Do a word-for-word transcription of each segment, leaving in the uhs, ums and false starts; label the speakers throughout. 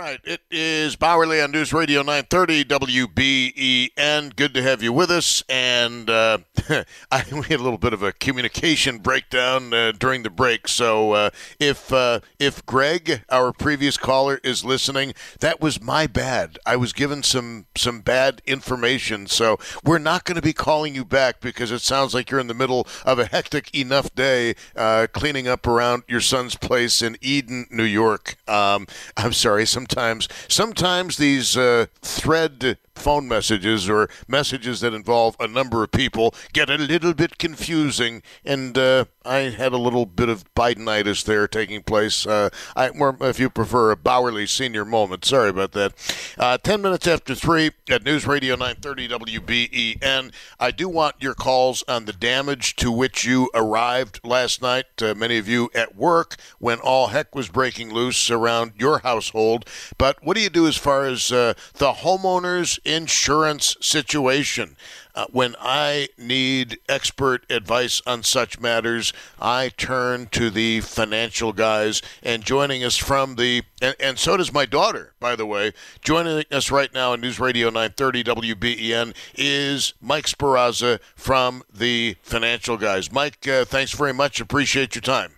Speaker 1: right, it is Bauerle on News Radio nine thirty W B E N. Good to have you with us. And uh, I, we had a little bit of a communication breakdown uh, during the break. So uh, if uh, if Greg, our previous caller, is listening, that was my bad. I was given some some bad information. So we're not going to be calling you back because it sounds like you're in the middle of a hectic enough day uh, cleaning up around your son's place in Eden, New York. Um, I'm sorry. Sometimes, sometimes these uh, thread phone messages or messages that involve a number of people get a little bit confusing, and uh, I had a little bit of Bidenitis there taking place. Uh, I, or if you prefer, a Bauerle senior moment. Sorry about that. Uh, Ten minutes after three at News Radio nine thirty W B E N. I do want your calls on the damage to which you arrived last night. Uh, many of you at work when all heck was breaking loose around your household. But what do you do as far as uh, the homeowners insurance situation? Uh, when I need expert advice on such matters, I turn to the financial guys. And joining us from the, and, and so does my daughter, by the way, joining us right now on News Radio nine thirty W B E N is Mike Sparazza from the financial guys. Mike, uh, thanks very much. Appreciate your time.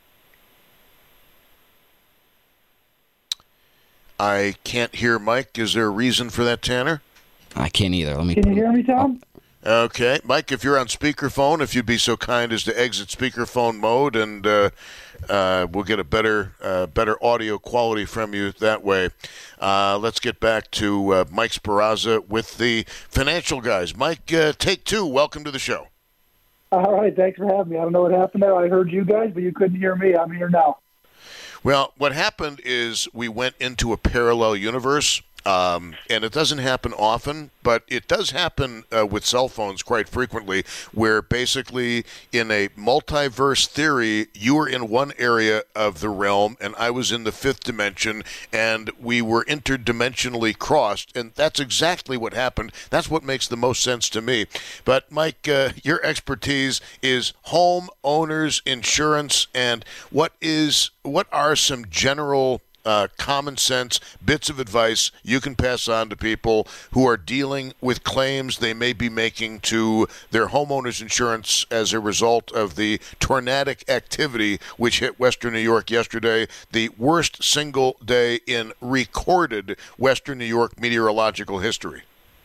Speaker 1: I can't hear Mike. Is there a reason for that, Tanner?
Speaker 2: I can't either. Let me.
Speaker 3: Can you hear me, Tom?
Speaker 1: Okay. Mike, if you're on speakerphone, if you'd be so kind as to exit speakerphone mode, and uh, uh, we'll get a better uh, better audio quality from you that way. Uh, let's get back to uh, Mike Sparazza with the financial guys. Mike, uh, take two. Welcome to the show.
Speaker 3: All right. Thanks for having me. I don't know what happened there. I heard you guys, but you couldn't hear me. I'm here now.
Speaker 1: Well, what happened is we went into a parallel universe. Um, and it doesn't happen often, but it does happen uh, with cell phones quite frequently, where basically in a multiverse theory, you were in one area of the realm and I was in the fifth dimension, and we were interdimensionally crossed, and that's exactly what happened. That's what makes the most sense to me. But Mike, uh, your expertise is home owners insurance, and what is what are some general Uh, common sense bits of advice you can pass on to people who are dealing with claims they may be making to their homeowners insurance as a result of the tornadic activity which hit Western New York yesterday, the worst single day in recorded Western New York meteorological history?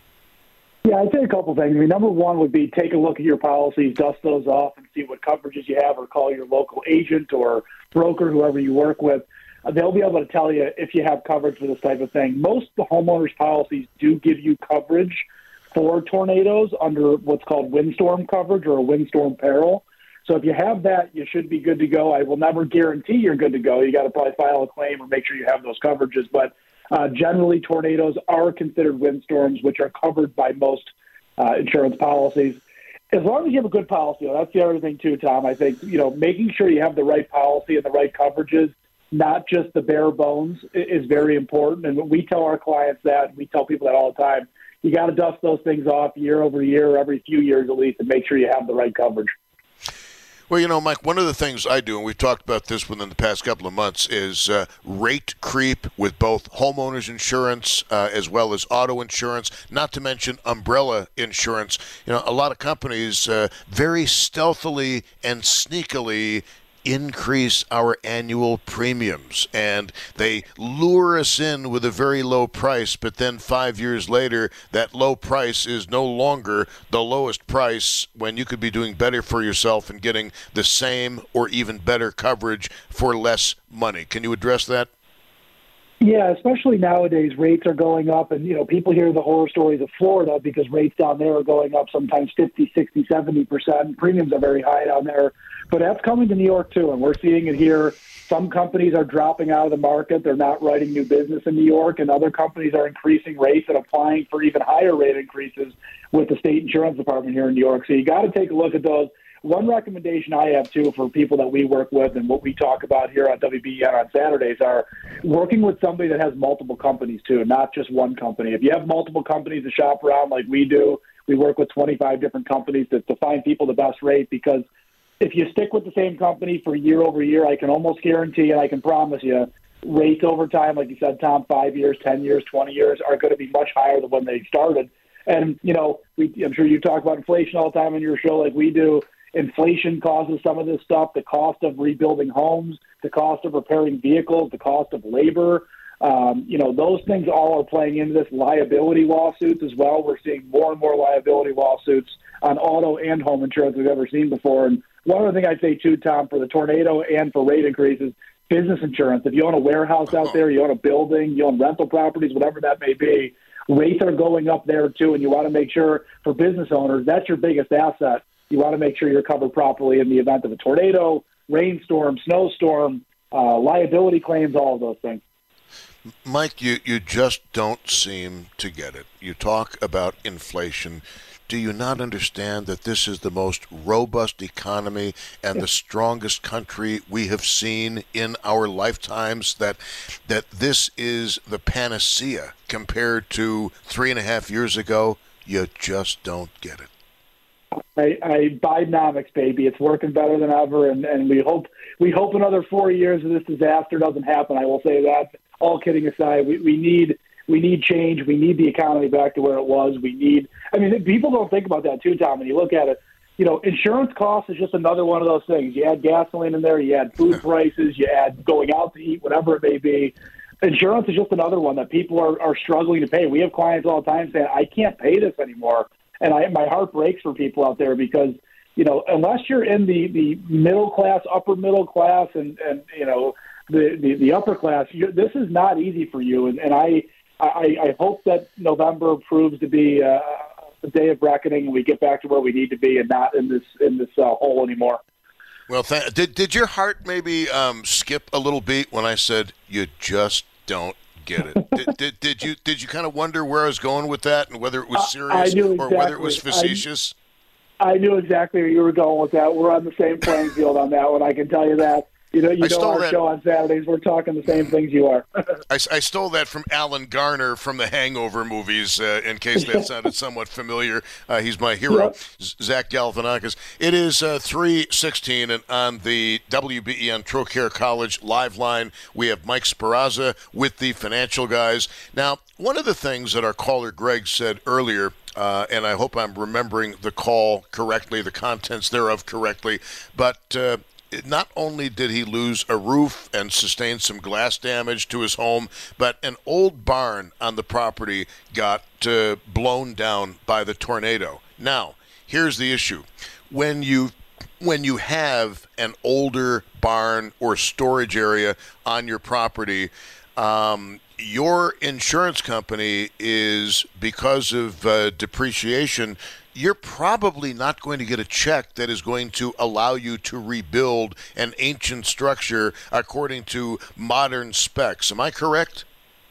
Speaker 3: Yeah, I'd say a couple things. I mean, number one would be take a look at your policies, dust those off, and see what coverages you have, or call your local agent or broker, whoever you work with. They'll be able to tell you if you have coverage for this type of thing. Most of the homeowners' policies do give you coverage for tornadoes under what's called windstorm coverage or a windstorm peril. So if you have that, you should be good to go. I will never guarantee you're good to go. You got to probably file a claim or make sure you have those coverages. But uh, generally, tornadoes are considered windstorms, which are covered by most uh, insurance policies. As long as you have a good policy, that's the other thing too, Tom. I think, you know, making sure you have the right policy and the right coverages, not just the bare bones, is very important. And we tell our clients that, we tell people that all the time. You got to dust those things off year over year, every few years at least, and make sure you have the right coverage.
Speaker 1: Well, you know, Mike, one of the things I do, and we've talked about this within the past couple of months, is uh, rate creep with both homeowners insurance uh, as well as auto insurance, not to mention umbrella insurance. You know, a lot of companies uh, very stealthily and sneakily increase our annual premiums, and they lure us in with a very low price, but then five years later that low price is no longer the lowest price when you could be doing better for yourself and getting the same or even better coverage for less money. Can you address that?
Speaker 3: Yeah, especially nowadays, rates are going up, and, you know, people hear the horror stories of Florida because rates down there are going up sometimes fifty, sixty, seventy percent. Premiums are very high down there, but that's coming to New York too, and we're seeing it here. Some companies are dropping out of the market. They're not writing new business in New York, and other companies are increasing rates and applying for even higher rate increases with the state insurance department here in New York. So you got to take a look at those. One recommendation I have, too, for people that we work with and what we talk about here on W B E N on Saturdays are working with somebody that has multiple companies, too, not just one company. If you have multiple companies to shop around like we do, we work with twenty-five different companies to, to find people the best rate, because if you stick with the same company for year over year, I can almost guarantee and I can promise you rates over time, like you said, Tom, five years, ten years, twenty years, are going to be much higher than when they started. And, you know, we, I'm sure you talk about inflation all the time on your show like we do. Inflation causes some of this stuff, the cost of rebuilding homes, the cost of repairing vehicles, the cost of labor. Um, you know, those things all are playing into this. Liability lawsuits as well. We're seeing more and more liability lawsuits on auto and home insurance we've ever seen before. And one other thing I'd say, too, Tom, for the tornado and for rate increases, business insurance. If you own a warehouse out there, you own a building, you own rental properties, whatever that may be, rates are going up there, too, and you want to make sure for business owners, that's your biggest asset. You want to make sure you're covered properly in the event of a tornado, rainstorm, snowstorm, uh, liability claims, all of those things.
Speaker 1: Mike, you, you just don't seem to get it. You talk about inflation. Do you not understand that this is the most robust economy and the strongest country we have seen in our lifetimes, that that this is the panacea compared to three and a half years ago? You just don't get it.
Speaker 3: I, I Bidenomics, baby. It's working better than ever, and, and we hope we hope another four years of this disaster doesn't happen. I will say that. All kidding aside, we, we need we need change. We need the economy back to where it was. We need. I mean, people don't think about that too, Tom. When you look at it, you know, insurance costs is just another one of those things. You add gasoline in there, you add food prices, you add going out to eat, whatever it may be. Insurance is just another one that people are, are struggling to pay. We have clients all the time saying, "I can't pay this anymore." And I, my heart breaks for people out there because, you know, unless you're in the, the middle class, upper middle class, and, and you know, the, the, the upper class, you, this is not easy for you. And, and I, I I hope that November proves to be uh, a day of reckoning and we get back to where we need to be and not in this in this uh, hole anymore.
Speaker 1: Well, th- did did your heart maybe um, skip a little beat when I said you just don't get it? did, did did you did you kind of wonder where I was going with that and whether it was serious
Speaker 3: exactly.
Speaker 1: or whether it was facetious?
Speaker 3: I, I knew exactly where you were going with that. We're on the same playing field on that one. I can tell you that. You know, you I know our that. show on Saturdays. We're talking the same things you are.
Speaker 1: I, I stole that from Alan Garner from the Hangover movies, uh, in case that sounded somewhat familiar. Uh, he's my hero, yep. Zach Galifianakis. It is uh, three sixteen, and on the W B E N Trocaire College live line, we have Mike Sparazza with the financial guys. Now, one of the things that our caller Greg said earlier, uh, and I hope I'm remembering the call correctly, the contents thereof correctly, but uh, not only did he lose a roof and sustain some glass damage to his home, but an old barn on the property got uh, blown down by the tornado. Now, here's the issue. When you when you have an older barn or storage area on your property, um, your insurance company is, because of uh, depreciation, you're probably not going to get a check that is going to allow you to rebuild an ancient structure according to modern specs. Am I correct?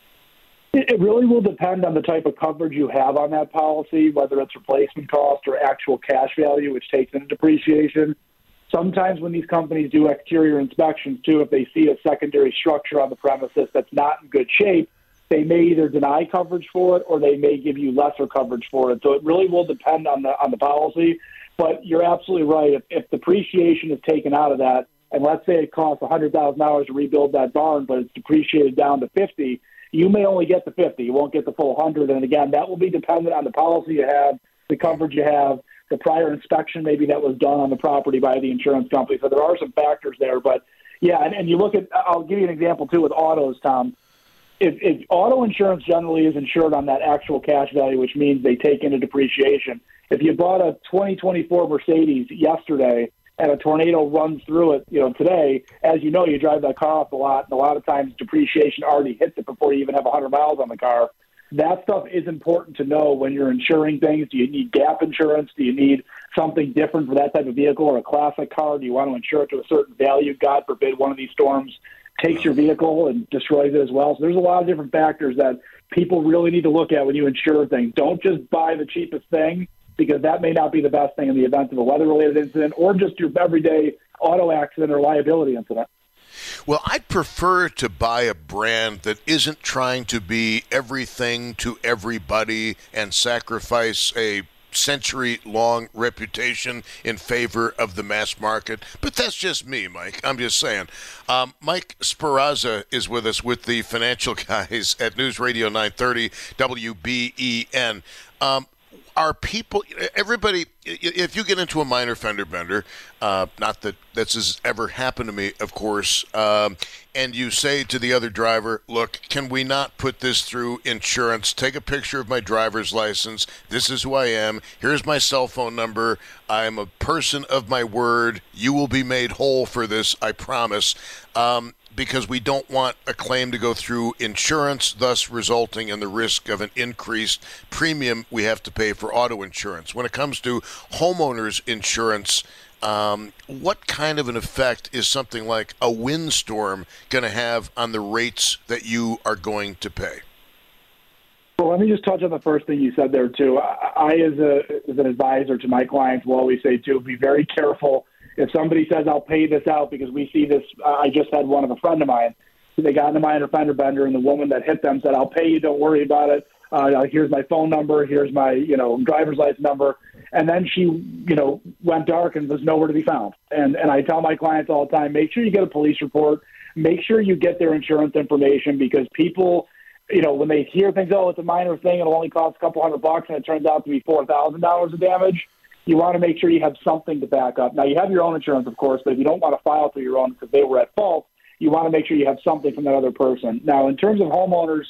Speaker 3: It really will depend on the type of coverage you have on that policy, whether it's replacement cost or actual cash value, which takes into depreciation. Sometimes when these companies do exterior inspections, too, if they see a secondary structure on the premises that's not in good shape, they may either deny coverage for it or they may give you lesser coverage for it. So it really will depend on the on the policy. But you're absolutely right. If, if depreciation is taken out of that, and let's say it costs one hundred thousand dollars to rebuild that barn, but it's depreciated down to fifty, you may only get the fifty. You won't get the full one hundred. And again, that will be dependent on the policy you have, the coverage you have, the prior inspection maybe that was done on the property by the insurance company. So there are some factors there. But, yeah, and, and you look at – I'll give you an example, too, with autos, Tom. If, if auto insurance generally is insured on that actual cash value, which means they take into depreciation. If you bought a twenty twenty-four Mercedes yesterday and a tornado runs through it, you know, today, as you know, you drive that car off a lot, and a lot of times depreciation already hits it before you even have one hundred miles on the car. That stuff is important to know when you're insuring things. Do you need gap insurance? Do you need something different for that type of vehicle, or a classic car? Do you want to insure it to a certain value? God forbid one of these storms takes your vehicle and destroys it as well. So there's a lot of different factors that people really need to look at when you insure things. Don't just buy the cheapest thing, because that may not be the best thing in the event of a weather-related incident or just your everyday auto accident or liability incident.
Speaker 1: Well, I'd prefer to buy a brand that isn't trying to be everything to everybody and sacrifice a century-long reputation in favor of the mass market. But that's just me, Mike. I'm just saying. Um, Mike Speraza is with us with the Financial Guys at News Radio nine thirty W B E N. Um, Are people, everybody, if you get into a minor fender bender, uh, not that this has ever happened to me, of course, um, and you say to the other driver, look, can we not put this through insurance? Take a picture of my driver's license. This is who I am. Here's my cell phone number. I am a person of my word. You will be made whole for this, I promise. Um, because we don't want a claim to go through insurance, thus resulting in the risk of an increased premium we have to pay for auto insurance. When it comes to homeowners insurance, um, what kind of an effect is something like a windstorm going to have on the rates that you are going to pay?
Speaker 3: Well, let me just touch on the first thing you said there, too. I, I as, a, as an advisor to my clients, will always say, too, be very careful. If somebody says, I'll pay this out because we see this, uh, I just had one of a friend of mine. They got in a minor fender bender, and the woman that hit them said, I'll pay you, don't worry about it. Uh, here's my phone number, here's my, you know, driver's license number. And then she, you know, went dark and was nowhere to be found. And and I tell my clients all the time, make sure you get a police report. Make sure you get their insurance information, because people, you know, when they hear things, oh, it's a minor thing, it'll only cost a couple hundred bucks, and it turns out to be four thousand dollars of damage. You want to make sure you have something to back up. Now, you have your own insurance, of course, but if you don't want to file for your own because they were at fault, you want to make sure you have something from that other person. Now, in terms of homeowners,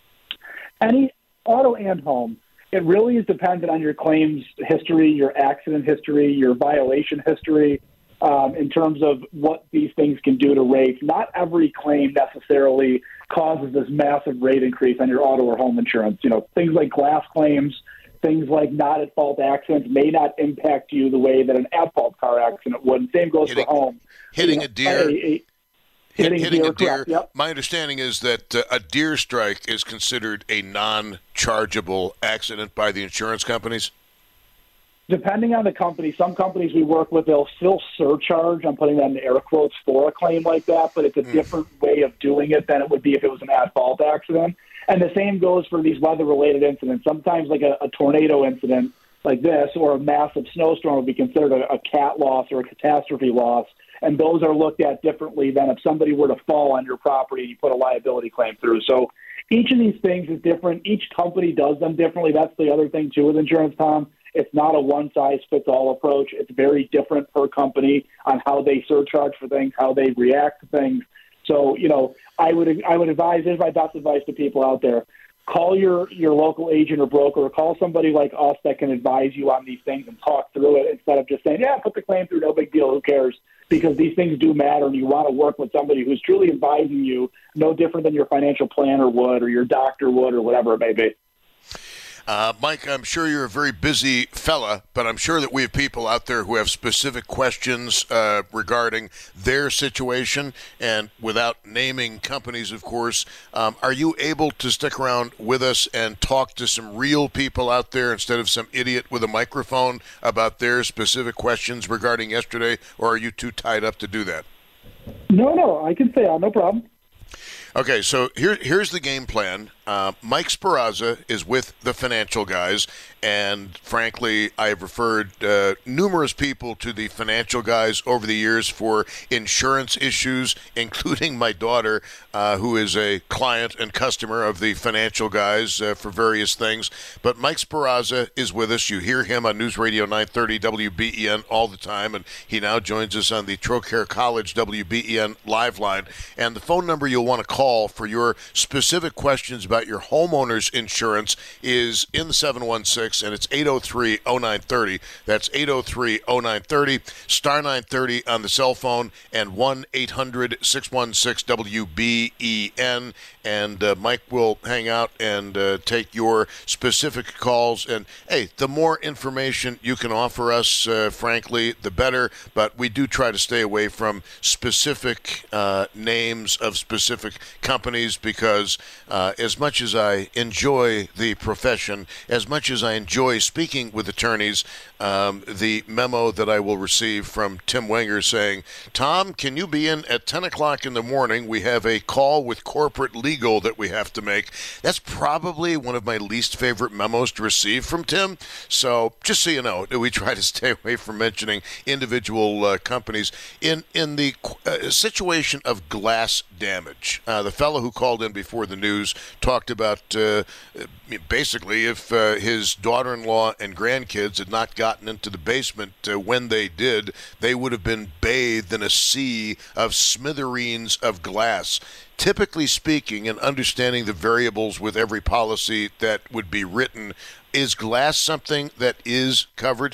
Speaker 3: any auto and home, it really is dependent on your claims history, your accident history, your violation history, um, in terms of what these things can do to rates. Not every claim necessarily causes this massive rate increase on your auto or home insurance. You know, things like glass claims, things like not at fault accidents may not impact you the way that an at fault car accident would. And same goes
Speaker 1: hitting,
Speaker 3: for home.
Speaker 1: Hitting
Speaker 3: you know,
Speaker 1: a deer.
Speaker 3: A, a, hitting,
Speaker 1: hitting
Speaker 3: deer,
Speaker 1: a deer.
Speaker 3: Yep.
Speaker 1: My understanding is that uh, a deer strike is considered a non-chargeable accident by the insurance companies.
Speaker 3: Depending on the company, some companies we work with, they'll still surcharge. I'm putting that in air quotes for a claim like that, but it's a mm. different way of doing it than it would be if it was an at-fault accident. And the same goes for these weather-related incidents. Sometimes like a, a tornado incident like this or a massive snowstorm would be considered a, a cat loss or a catastrophe loss, and those are looked at differently than if somebody were to fall on your property and you put a liability claim through. So each of these things is different. Each company does them differently. That's the other thing, too, with insurance, Tom. It's not a one-size-fits-all approach. It's very different per company on how they surcharge for things, how they react to things. So, you know, I would I would advise, here's my best advice to people out there. Call your, your local agent or broker, or call somebody like us that can advise you on these things and talk through it instead of just saying, yeah, put the claim through, no big deal, who cares? Because these things do matter, and you want to work with somebody who's truly advising you, no different than your financial planner would or your doctor would or whatever it may be.
Speaker 1: Uh, Mike, I'm sure you're a very busy fella, but I'm sure that we have people out there who have specific questions uh, regarding their situation, and without naming companies, of course, um, are you able to stick around with us and talk to some real people out there instead of some idiot with a microphone about their specific questions regarding yesterday, or are you too tied up to do that?
Speaker 3: No, no, I can stay on, no problem.
Speaker 1: Okay, so here, here's the game plan. Uh, Mike Speraza is with the Financial Guys, and frankly, I have referred uh, numerous people to the Financial Guys over the years for insurance issues, including my daughter, uh, who is a client and customer of the Financial Guys uh, for various things. But Mike Speraza is with us. You hear him on News Radio nine thirty W B E N all the time, and he now joins us on the Trocaire College W B E N live line. And the phone number you'll want to call for your specific questions about your homeowner's insurance is in the seven one six, and it's eight oh three oh nine thirty. That's eight oh three oh nine thirty, star nine thirty on the cell phone, and one eight hundred six one six W B E N. And uh, Mike will hang out and uh, take your specific calls. And, hey, the more information you can offer us, uh, frankly, the better. But we do try to stay away from specific uh, names of specific companies because uh, as much as I enjoy the profession, as much as I enjoy speaking with attorneys, um, the memo that I will receive from Tim Wenger saying, Tom, can you be in at ten o'clock in the morning? We have a call with corporate legal that we have to make. That's probably one of my least favorite memos to receive from Tim. So just so you know, we try to stay away from mentioning individual uh, companies. In in the uh, situation of glass damage, uh, the fellow who called in before the news talked about uh, basically if uh, his daughter-in-law and grandkids had not gotten into the basement uh, when they did, they would have been bathed in a sea of smithereens of glass. Typically speaking, and understanding the variables with every policy that would be written, is glass something that is covered?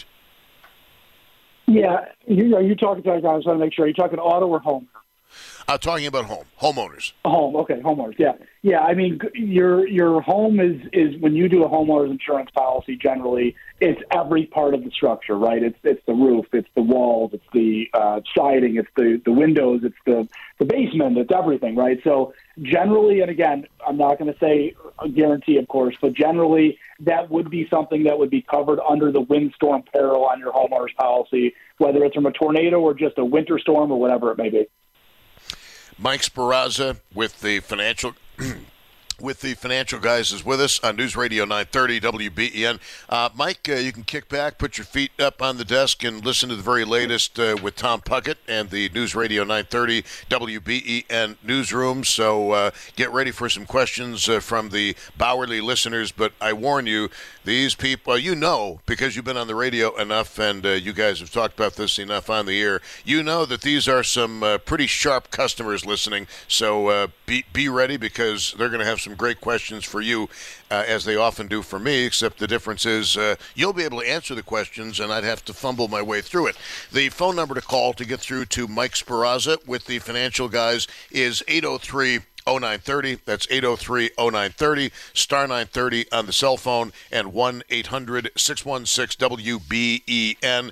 Speaker 3: Yeah, you, are you talking? I just want to make sure. Are you talking auto or home?
Speaker 1: I'm talking about home, homeowners.
Speaker 3: Home, okay, homeowners. Yeah, yeah. I mean, your your home is is when you do a homeowner's insurance policy. Generally, it's every part of the structure, right? It's it's the roof, it's the walls, it's the uh, siding, it's the the windows, it's the the basement, it's everything, right? So generally, and again, I'm not going to say a guarantee, of course, but generally, that would be something that would be covered under the windstorm peril on your homeowner's policy, whether it's from a tornado or just a winter storm or whatever it may be.
Speaker 1: Mike Sparazza with the financial with the financial guys is with us on News Radio nine thirty W B E N. Uh, Mike, uh, you can kick back, put your feet up on the desk, and listen to the very latest uh, with Tom Puckett and the News Radio nine thirty W B E N newsroom. So uh, get ready for some questions uh, from the Bowerly listeners. But I warn you, these people, well, you know, because you've been on the radio enough, and uh, you guys have talked about this enough on the air, you know that these are some uh, pretty sharp customers listening. So uh, be, be ready, because they're going to have some great questions for you, uh, as they often do for me, except the difference is uh, you'll be able to answer the questions, and I'd have to fumble my way through it. The phone number to call to get through to Mike Sparazza with the financial guys is eight oh three oh nine thirty. That's eight oh three oh nine thirty, star nine thirty on the cell phone, and one eight hundred six one six W B E N.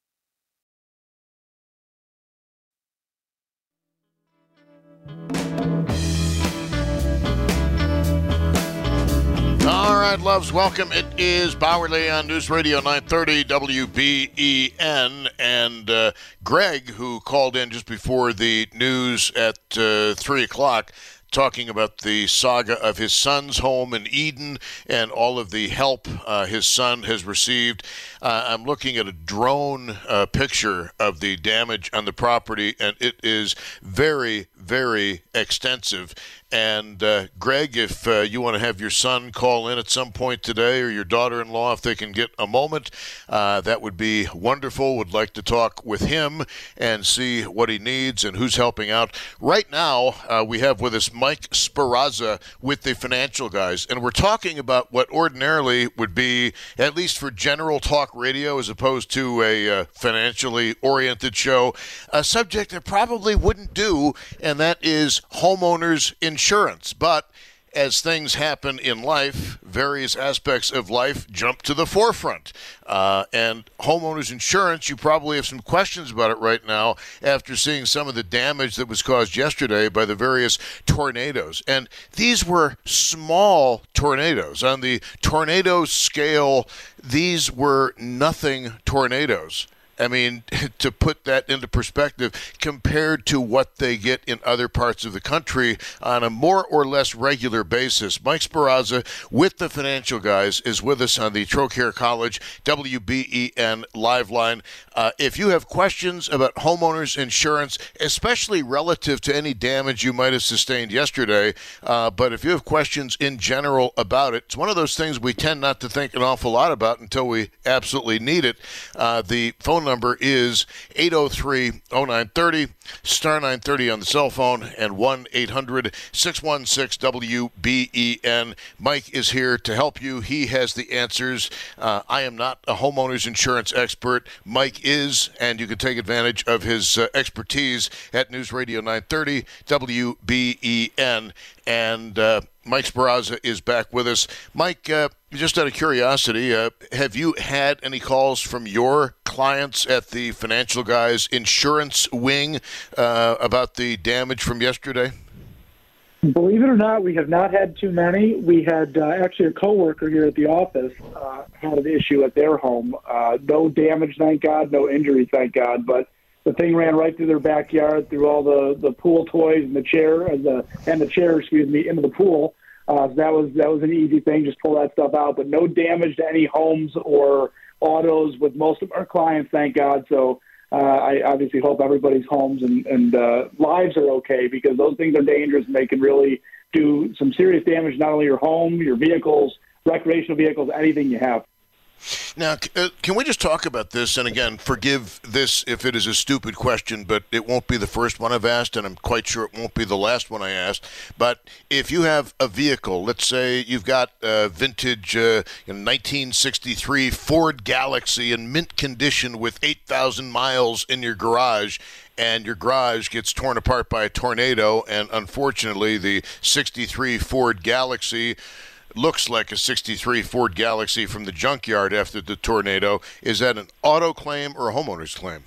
Speaker 1: All right, loves, welcome. It is Bowerly on News Radio nine thirty W B E N, and uh, Greg, who called in just before the news at uh, three o'clock, talking about the saga of his son's home in Eden and all of the help uh, his son has received. Uh, I'm looking at a drone uh, picture of the damage on the property, and it is very, very extensive. And uh, Greg, if uh, you want to have your son call in at some point today, or your daughter-in-law, if they can get a moment, uh, that would be wonderful. Would like to talk with him and see what he needs and who's helping out. Right now, uh, we have with us Mike Sparazza with the financial guys, and we're talking about what ordinarily would be, at least for general talk radio as opposed to a uh, financially oriented show, a subject that probably wouldn't do, and that is homeowners insurance. But as things happen in life, various aspects of life jump to the forefront. Uh, and homeowners insurance, you probably have some questions about it right now after seeing some of the damage that was caused yesterday by the various tornadoes. And these were small tornadoes. On the tornado scale, these were nothing tornadoes. I mean, to put that into perspective, compared to what they get in other parts of the country on a more or less regular basis. Mike Sparazza with the financial guys is with us on the Trocare College W B E N live line. Uh, if you have questions about homeowners insurance, especially relative to any damage you might have sustained yesterday, uh, but if you have questions in general about it, it's one of those things we tend not to think an awful lot about until we absolutely need it. Uh, the phone number is eight oh three oh nine thirty, star nine thirty on the cell phone, and one eight hundred six one six W B E N. Mike is here to help you. He has the answers. Uh, I am not a homeowner's insurance expert. Mike is, and you can take advantage of his uh, expertise at News Radio nine thirty W B E N. And uh, Mike Sparazza is back with us. Mike, uh, just out of curiosity, uh, have you had any calls from your clients at the financial guys insurance wing uh, about the damage from yesterday?
Speaker 3: Believe it or not, we have not had too many. We had uh, actually a coworker here at the office uh, had an issue at their home. Uh, no damage, thank God. No injury, thank God. But the thing ran right through their backyard, through all the, the pool toys and the chair and the and the chair, excuse me, into the pool. Uh, so that was that was an easy thing. Just pull that stuff out. But no damage to any homes or autos with most of our clients, thank God. So. Uh, I obviously hope everybody's homes and, and uh, lives are okay, because those things are dangerous and they can really do some serious damage, not only your home, your vehicles, recreational vehicles, anything you have.
Speaker 1: Now, uh, can we just talk about this? And again, forgive this if it is a stupid question, but it won't be the first one I've asked, and I'm quite sure it won't be the last one I asked. But if you have a vehicle, let's say you've got a vintage uh, nineteen sixty-three Ford Galaxy in mint condition with eight thousand miles in your garage, and your garage gets torn apart by a tornado, and unfortunately the sixty-three Ford Galaxy looks like a sixty-three Ford Galaxy from the junkyard after the tornado. Is that an auto claim or a homeowner's claim?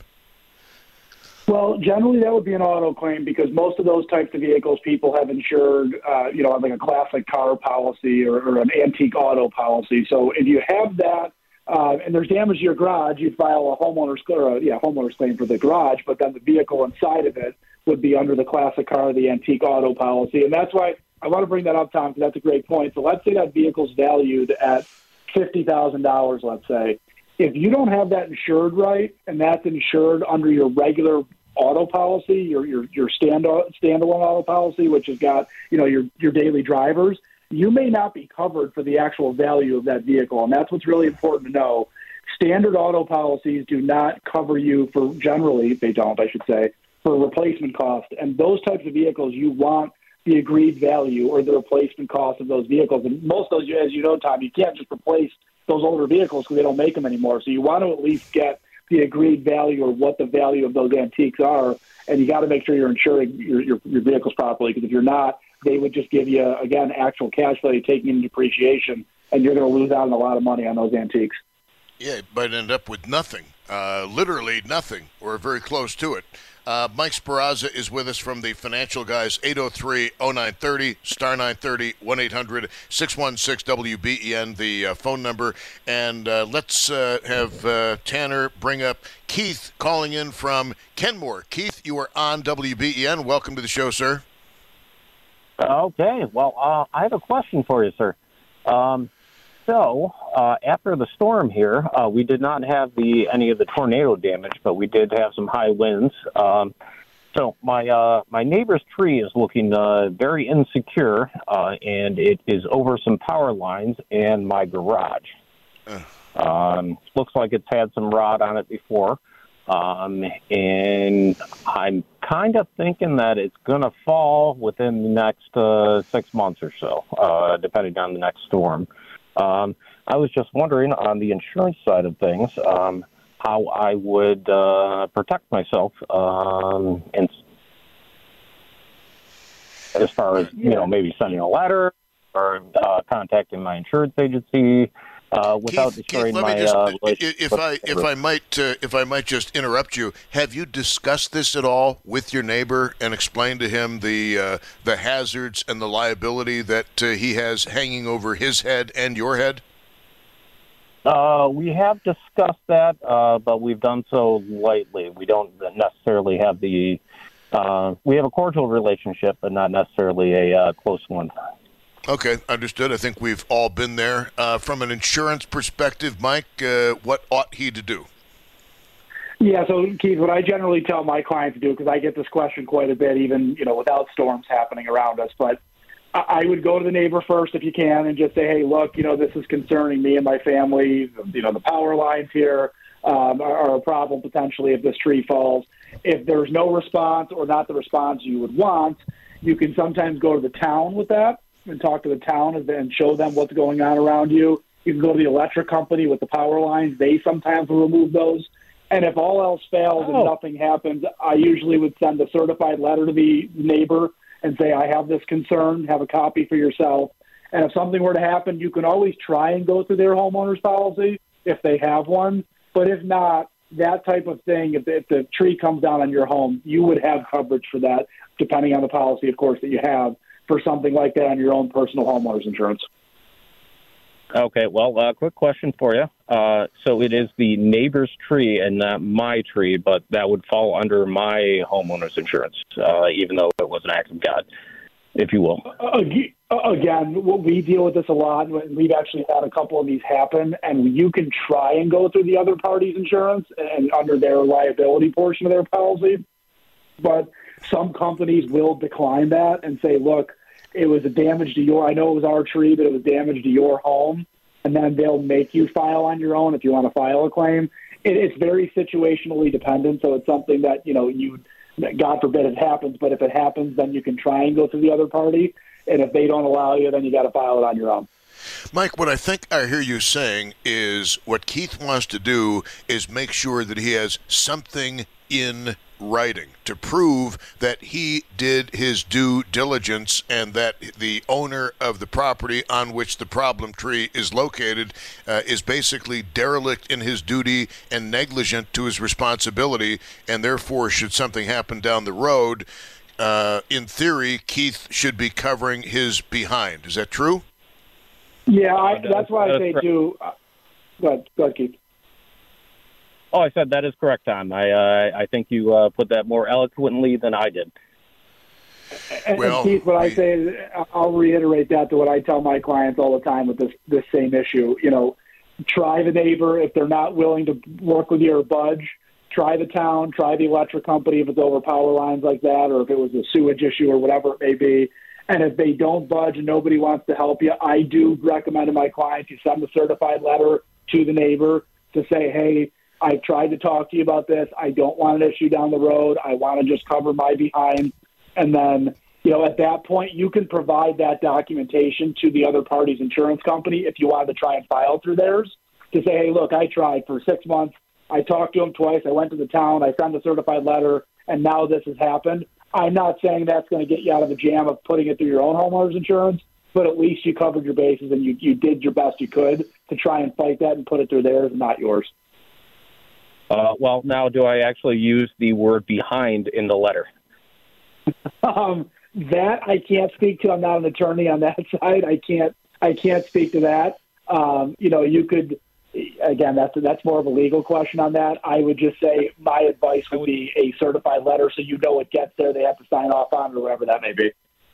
Speaker 3: Well, generally that would be an auto claim, because most of those types of vehicles people have insured, uh, you know, like a classic car policy or, or an antique auto policy. So if you have that uh, and there's damage to your garage, you'd file a homeowner's, or a, yeah, homeowner's claim for the garage, but then the vehicle inside of it would be under the classic car, the antique auto policy. And that's why I want to bring that up, Tom, because that's a great point. So let's say that vehicle's valued at fifty thousand dollars, let's say. If you don't have that insured right, and that's insured under your regular auto policy, your your your stand standalone auto policy, which has got, you know, your your daily drivers, you may not be covered for the actual value of that vehicle. And that's what's really important to know. Standard auto policies do not cover you for, generally, they don't, I should say, for replacement cost. And those types of vehicles, you want the agreed value or the replacement cost of those vehicles. And most of those, as you know, Tom, you can't just replace those older vehicles because they don't make them anymore. So you want to at least get the agreed value or what the value of those antiques are, and you got to make sure you're insuring your, your, your vehicles properly, because if you're not, they would just give you, again, actual cash value taking into depreciation, and you're going to lose out on a lot of money on those antiques.
Speaker 1: Yeah, it might end up with nothing, uh, literally nothing, or very close to it. Uh, Mike Sperazza is with us from the Financial Guys, eight oh three oh nine thirty, star nine thirty, one eight hundred six one six W B E N, the uh, phone number. And uh, let's uh, have uh, Tanner bring up Keith calling in from Kenmore. Keith, you are on W B E N. Welcome to the show, sir.
Speaker 2: Okay. Well, uh, I have a question for you, sir. Um, so, uh, after the storm here, uh, we did not have the any of the tornado damage, but we did have some high winds. Um, so my uh, my neighbor's tree is looking uh, very insecure, uh, and it is over some power lines and my garage. Uh. Um, looks like it's had some rot on it before, um, and I'm kind of thinking that it's going to fall within the next uh, six months or so, uh, depending on the next storm. Um, I was just wondering, on the insurance side of things, um, how I would uh, protect myself, um, and as far as, you know, maybe sending a letter or uh, contacting my insurance agency uh, without
Speaker 1: Keith,
Speaker 2: destroying
Speaker 1: Keith,
Speaker 2: my
Speaker 1: just,
Speaker 2: uh,
Speaker 1: if I if I might uh, if I might just interrupt you, have you discussed this at all with your neighbor and explained to him the uh, the hazards and the liability that uh, he has hanging over his head and your head?
Speaker 2: Uh, we have discussed that, uh, but we've done so lightly. We don't necessarily have the uh, we have a cordial relationship, but not necessarily a uh, close one.
Speaker 1: Okay, understood. I think we've all been there. Uh, from an insurance perspective, Mike, uh, what ought he to do?
Speaker 3: Yeah, so Keith, what I generally tell my clients to do, because I get this question quite a bit, even, you know, without storms happening around us, but I would go to the neighbor first if you can and just say, hey, look, you know, this is concerning me and my family. You know, the power lines here um, are, are a problem potentially if this tree falls. If there's no response or not the response you would want, you can sometimes go to the town with that and talk to the town and show them what's going on around you. You can go to the electric company with the power lines. They sometimes will remove those. And if all else fails oh. and nothing happens, I usually would send a certified letter to the neighbor and say, I have this concern, have a copy for yourself. And if something were to happen, you can always try and go through their homeowner's policy if they have one. But if not, that type of thing, if the, if the tree comes down on your home, you would have coverage for that, depending on the policy, of course, that you have. for something like that on your own personal homeowner's insurance.
Speaker 2: Okay, well, uh, quick question for you. Uh, so it is the neighbor's tree and not my tree, but that would fall under my homeowner's insurance, uh, even though it was an act of God, if you will.
Speaker 3: Again, we deal with this a lot. We've actually had a couple of these happen, and you can try and go through the other party's insurance and under their liability portion of their policy, but some companies will decline that and say, look, it was a damage to your, I know it was our tree, but it was damage to your home, and then they'll make you file on your own if you want to file a claim. It, it's very situationally dependent, so it's something that, you know, you, God forbid it happens, but if it happens, then you can try and go through the other party, and if they don't allow you, then you got to file it on your own.
Speaker 1: Mike, what I think I hear you saying is what Keith wants to do is make sure that he has something in writing to prove that he did his due diligence and that the owner of the property on which the problem tree is located uh, is basically derelict in his duty and negligent to his responsibility, and therefore, should something happen down the road, uh, in theory, Keith should be covering his behind. Is that true?
Speaker 3: Yeah, I, that's why I say too. Uh, go ahead, go ahead, Keith.
Speaker 2: Oh, I said that is correct, Tom. I uh, I think you uh, put that more eloquently than I did.
Speaker 3: And,
Speaker 1: well,
Speaker 3: and Keith, what
Speaker 1: we...
Speaker 3: I say is, I'll reiterate that to what I tell my clients all the time with this this same issue. You know, try the neighbor if they're not willing to work with you or budge. Try the town, try the electric company if it's over power lines like that, or if it was a sewage issue or whatever it may be. And if they don't budge and nobody wants to help you, I do recommend to my clients you send a certified letter to the neighbor to say, hey, I tried to talk to you about this. I don't want an issue down the road. I want to just cover my behind. And then, you know, at that point, you can provide that documentation to the other party's insurance company if you wanted to try and file through theirs to say, hey, look, I tried for six months. I talked to him twice. I went to the town. I sent a certified letter, and now this has happened. I'm not saying that's going to get you out of the jam of putting it through your own homeowner's insurance, but at least you covered your bases and you, you did your best you could to try and fight that and put it through theirs and not yours.
Speaker 2: Uh, well, now, do I actually use the word behind in the letter?
Speaker 3: um, that I can't speak to. I'm not an attorney on that side. I can't. I can't speak to that. Um, you know, you could. Again, that's that's more of a legal question on that. I would just say my advice would be a certified letter, so you know it gets there. They have to sign off on it, or whatever that may be.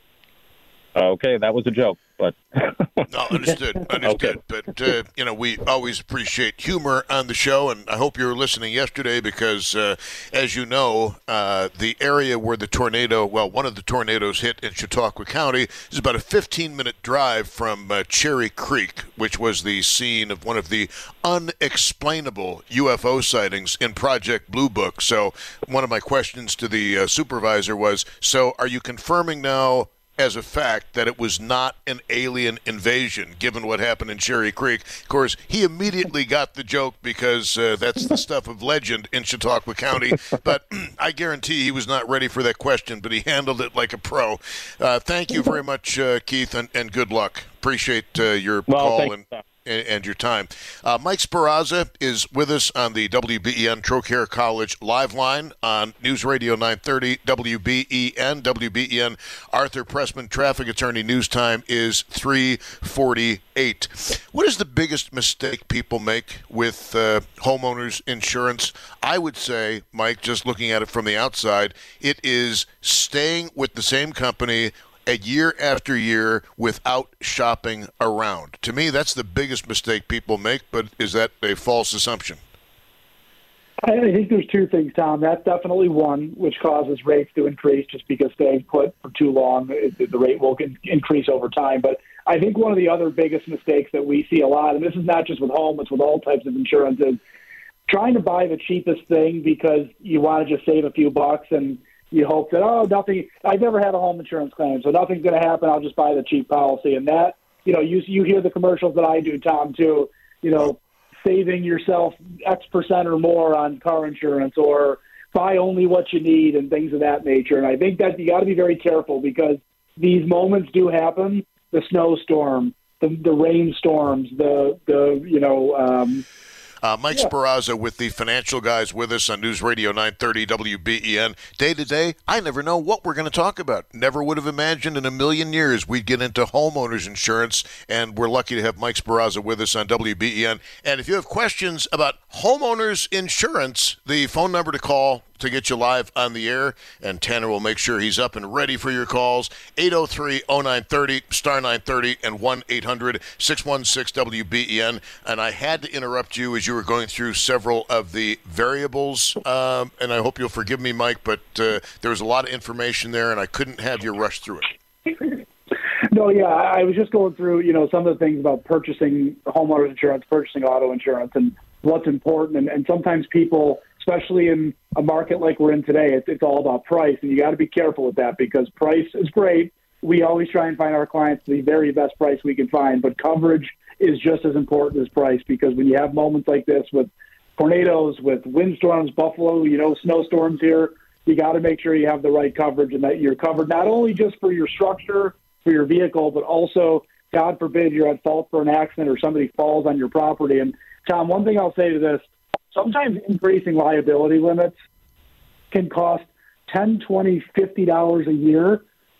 Speaker 2: Okay, that was a joke, but
Speaker 1: no, understood, understood. Okay. But uh, you know, we always appreciate humor on the show, and I hope you were listening yesterday because, uh, as you know, uh, the area where the tornado, well, one of the tornadoes hit in Chautauqua County is about a fifteen-minute drive from uh, Cherry Creek, which was the scene of one of the unexplainable U F O sightings in Project Blue Book. So, one of my questions to the uh, supervisor was, "So, are you confirming now?" as a fact that it was not an alien invasion, given what happened in Cherry Creek? Of course, he immediately got the joke because uh, that's the stuff of legend in Chautauqua County. But I guarantee he was not ready for that question, but he handled it like a pro. Uh, thank you very much, uh, Keith, and, and good luck. Appreciate uh, your
Speaker 2: well,
Speaker 1: call and, and, and your time. Uh, Mike Sperazza is with us on the W B E N Trocaire College live line on News Radio nine thirty W B E N. W B E N Arthur Pressman traffic attorney. News time is three forty-eight. What is the biggest mistake people make with uh, homeowners insurance? I would say, Mike, just looking at it from the outside, it is staying with the same company a year after year without shopping around. To me, that's the biggest mistake people make, but is that a false assumption?
Speaker 3: I think there's two things, Tom. That's definitely one, which causes rates to increase just because staying put for too long, the rate will increase over time. But I think one of the other biggest mistakes that we see a lot, and this is not just with home, it's with all types of insurance, is trying to buy the cheapest thing because you want to just save a few bucks and you hope that, oh, nothing, I've never had a home insurance claim, so nothing's going to happen. I'll just buy the cheap policy. And that, you know, you you hear the commercials that I do, Tom, too, you know, saving yourself X percent or more on car insurance or buy only what you need and things of that nature. And I think that you got to be very careful because these moments do happen. The snowstorm, the, the rainstorms, the, the, you know, um,
Speaker 1: Uh, Mike yeah. Sparazza with the Financial Guys with us on News Radio nine thirty W B E N. Day to day, I never know what we're going to talk about. Never would have imagined in a million years we'd get into homeowners insurance, and we're lucky to have Mike Sparazza with us on W B E N. And if you have questions about homeowners insurance, the phone number to call to get you live on the air, and Tanner will make sure he's up and ready for your calls, eight oh three oh nine thirty, star nine thirty, and one eight hundred six one six W B E N. And I had to interrupt you as you were going through several of the variables, um, and I hope you'll forgive me, Mike, but uh, there was a lot of information there, and I couldn't have you rush through it.
Speaker 3: No, yeah, I was just going through, you know, some of the things about purchasing homeowners insurance, purchasing auto insurance, and what's important. And, and sometimes people, especially in a market like we're in today, it's, it's all about price, and you got to be careful with that because price is great. We always try and find our clients the very best price we can find, but coverage is just as important as price because when you have moments like this with tornadoes, with windstorms, Buffalo, you know, snowstorms here, you got to make sure you have the right coverage and that you're covered not only just for your structure, for your vehicle, but also, God forbid, you're at fault for an accident or somebody falls on your property. And Tom, one thing I'll say to this, sometimes increasing liability limits can cost ten dollars, twenty dollars, fifty dollars a year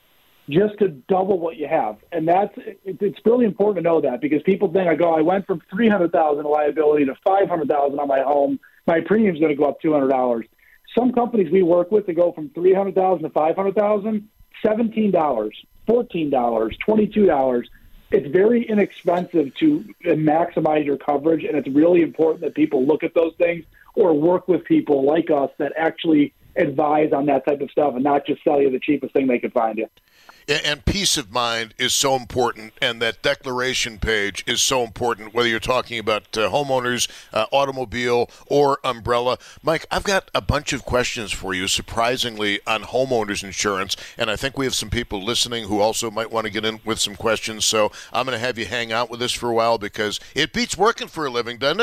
Speaker 3: just to double what you have. And that's it's really important to know that because people think, I go, I went from three hundred thousand dollars liability to five hundred thousand dollars on my home. My premium's going to go up two hundred dollars. Some companies we work with to go from three hundred thousand dollars to five hundred thousand dollars, seventeen dollars, fourteen dollars, twenty-two dollars. It's very inexpensive to maximize your coverage, and it's really important that people look at those things or work with people like us that actually advise on that type of stuff and not just sell you the cheapest thing they can find you.
Speaker 1: And peace of mind is so important, and that declaration page is so important, whether you're talking about uh, homeowners, uh, automobile, or umbrella. Mike, I've got a bunch of questions for you, surprisingly, on homeowners insurance, and I think we have some people listening who also might want to get in with some questions, so I'm going to have you hang out with us for a while because it beats working for a living, doesn't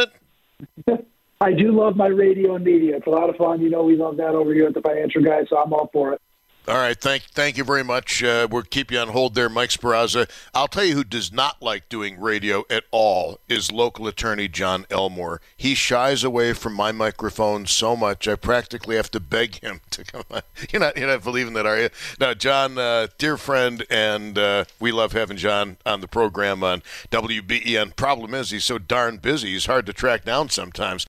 Speaker 1: it?
Speaker 3: I do love my radio and media. It's a lot of fun. You know we love that over here at the Financial Guys, so I'm all for it.
Speaker 1: All right, thank thank you very much. Uh, we'll keep you on hold there, Mike Sparazza. I'll tell you who does not like doing radio at all is local attorney John Elmore. He shies away from my microphone so much, I practically have to beg him to come on. You're not, you're not believing that, are you? No, John, uh, dear friend, and uh, we love having John on the program on W B E N. Problem is, he's so darn busy, he's hard to track down sometimes.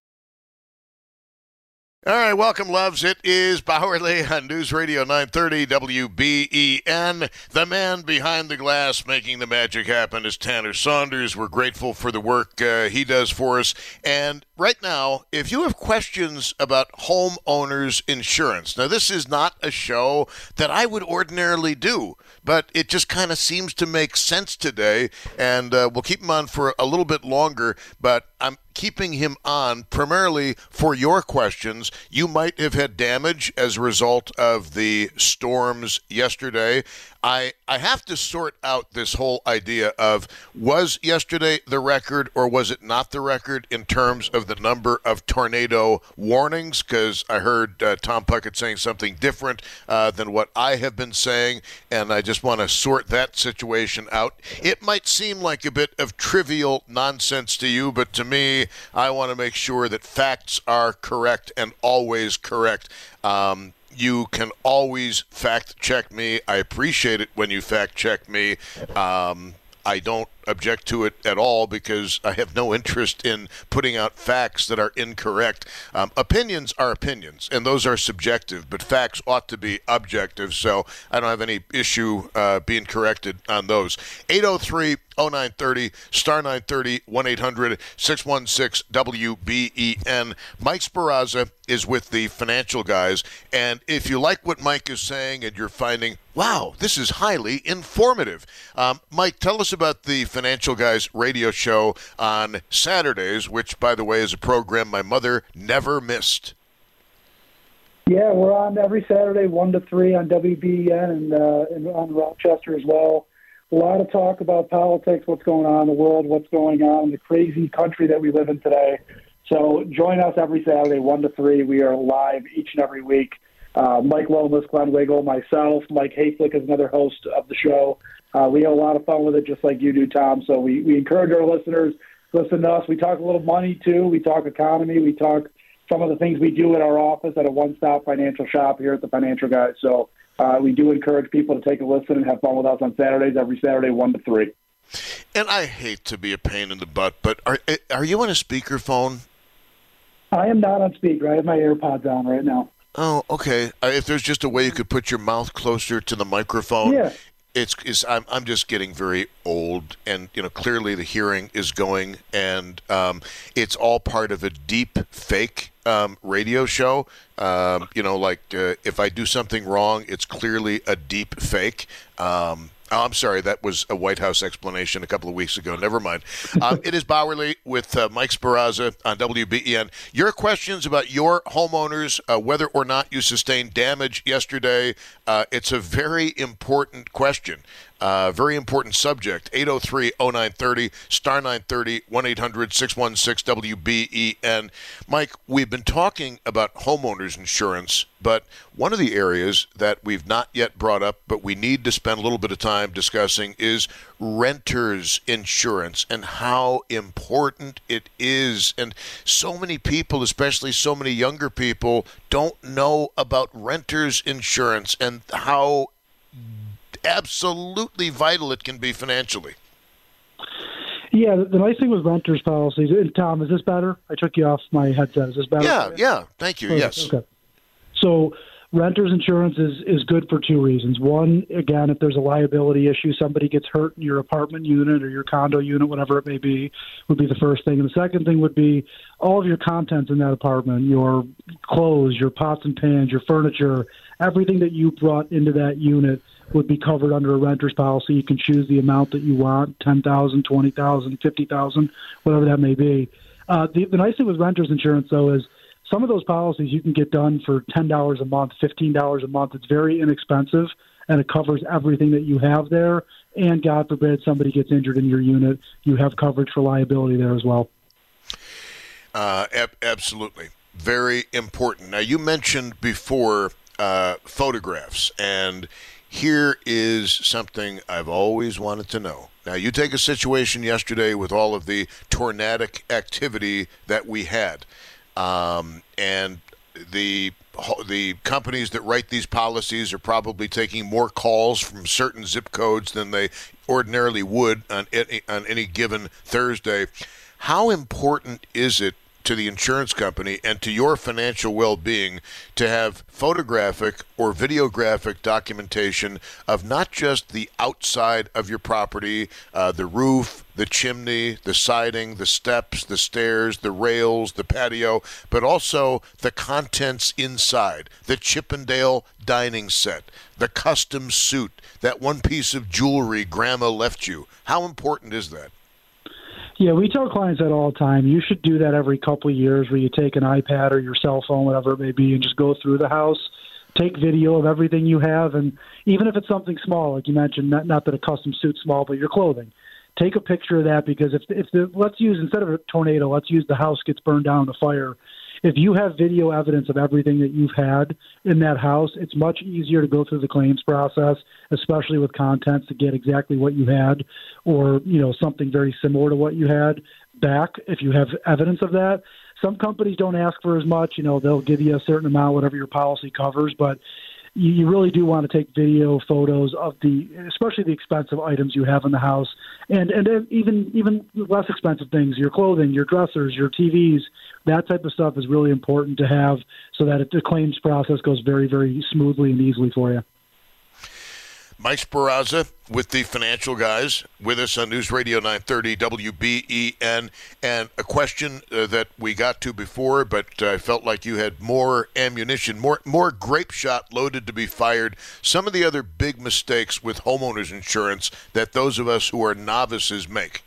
Speaker 1: All right, welcome, loves. It is Bauerle on News Radio nine thirty W B E N. The man behind the glass making the magic happen is Tanner Saunders. We're grateful for the work uh, he does for us. And right now, if you have questions about homeowners insurance, now this is not a show that I would ordinarily do, but it just kind of seems to make sense today, and uh, we'll keep him on for a little bit longer, but I'm keeping him on primarily for your questions. You might have had damage as a result of the storms yesterday. I I have to sort out this whole idea of, was yesterday the record or was it not the record in terms of the number of tornado warnings? Because I heard uh, Tom Puckett saying something different uh, than what I have been saying, and I just want to sort that situation out. It might seem like a bit of trivial nonsense to you, but to me, I want to make sure that facts are correct and always correct. Um, you can always fact check me. I appreciate it when you fact check me. Um, I don't object to it at all because I have no interest in putting out facts that are incorrect. Um, opinions are opinions, and those are subjective, but facts ought to be objective, so I don't have any issue uh, being corrected on those. eight oh three oh nine thirty, star nine thirty, one eight hundred six one six W B E N. Mike Sparazza is with the Financial Guys, and if you like what Mike is saying and you're finding, wow, this is highly informative, um, Mike, tell us about the Financial Guys radio show on Saturdays, which, by the way, is a program my mother never missed.
Speaker 3: Yeah, we're on every Saturday, one to three on W B E N and, uh, and on Rochester as well. A lot of talk about politics, what's going on in the world, what's going on in the crazy country that we live in today. So join us every Saturday, one to three. We are live each and every week. Uh, Mike Lomas, Glenn Wiggle, myself, Mike Hayflick is another host of the show. Uh, we have a lot of fun with it, just like you do, Tom. So we, we encourage our listeners, listen to us. We talk a little money, too. We talk economy. We talk some of the things we do at our office at a one-stop financial shop here at the Financial Guys. So uh, we do encourage people to take a listen and have fun with us on Saturdays, every Saturday, one to three.
Speaker 1: And I hate to be a pain in the butt, but are are you on a speakerphone?
Speaker 3: I am not on speaker. I have my AirPods on right now.
Speaker 1: Oh, okay. Uh, if there's just a way you could put your mouth closer to the microphone.
Speaker 3: Yeah.
Speaker 1: It's, it's I'm I'm just getting very old, and you know clearly the hearing is going, and um, it's all part of a deep fake um, radio show. Um, you know, like uh, if I do something wrong, it's clearly a deep fake. Um, Oh, I'm sorry, that was a White House explanation a couple of weeks ago. Never mind. Um, it is Bauerle with uh, Mike Sparazza on W B E N. Your questions about your homeowners, uh, whether or not you sustained damage yesterday, uh, it's a very important question. Uh, very important subject. eight oh three oh nine thirty, star nine thirty, one eight hundred six one six W B E N. Mike, we've been talking about homeowners insurance, but one of the areas that we've not yet brought up, but we need to spend a little bit of time discussing, is renters insurance and how important it is. And so many people, especially so many younger people, don't know about renters insurance and how absolutely vital it can be financially.
Speaker 4: Yeah, the, the nice thing with renters policies, and Tom, is this better? I took you off my headset. Is this better?
Speaker 1: Yeah, yeah. Thank you.
Speaker 4: Okay,
Speaker 1: yes.
Speaker 4: Okay. So renters insurance is, is good for two reasons. One, again, if there's a liability issue, somebody gets hurt in your apartment unit or your condo unit, whatever it may be, would be the first thing. And the second thing would be all of your contents in that apartment, your clothes, your pots and pans, your furniture, everything that you brought into that unit would be covered under a renter's policy. You can choose the amount that you want, ten thousand dollars, twenty thousand dollars, fifty thousand dollars, whatever that may be. Uh, the, the nice thing with renters insurance, though, is some of those policies you can get done for ten dollars a month, fifteen dollars a month. It's very inexpensive, and it covers everything that you have there. And God forbid somebody gets injured in your unit, you have coverage for liability there as well.
Speaker 1: Uh, ab- absolutely. Very important. Now, you mentioned before uh, photographs, and here is something I've always wanted to know. Now, you take a situation yesterday with all of the tornadic activity that we had, um, and the the companies that write these policies are probably taking more calls from certain zip codes than they ordinarily would on any, on any given Thursday. How important is it to the insurance company and to your financial well-being to have photographic or videographic documentation of not just the outside of your property, uh, the roof, the chimney, the siding, the steps, the stairs, the rails, the patio, but also the contents inside, the Chippendale dining set, the custom suit, that one piece of jewelry grandma left you? How important is that?
Speaker 4: Yeah, we tell clients that all the time. You should do that every couple of years where you take an iPad or your cell phone, whatever it may be, and just go through the house, take video of everything you have, and even if it's something small, like you mentioned, not, not that a custom suit's small, but your clothing. Take a picture of that, because if, if the, let's use, instead of a tornado, let's use the house gets burned down in a fire. If you have video evidence of everything that you've had in that house, it's much easier to go through the claims process, especially with contents, to get exactly what you had, or, you know, something very similar to what you had back if you have evidence of that. Some companies don't ask for as much. You know, they'll give you a certain amount, whatever your policy covers, but you, you really do want to take video photos of the, especially the expensive items you have in the house, and and even even less expensive things, your clothing, your dressers, your T Vs. That type of stuff is really important to have so that the claims process goes very, very smoothly and easily for you.
Speaker 1: Mike Sparazza with the Financial Guys with us on News Radio nine thirty W B E N. And a question uh, that we got to before, but I felt like you had more ammunition, more more grape shot loaded to be fired. Some of the other big mistakes with homeowners insurance that those of us who are novices make.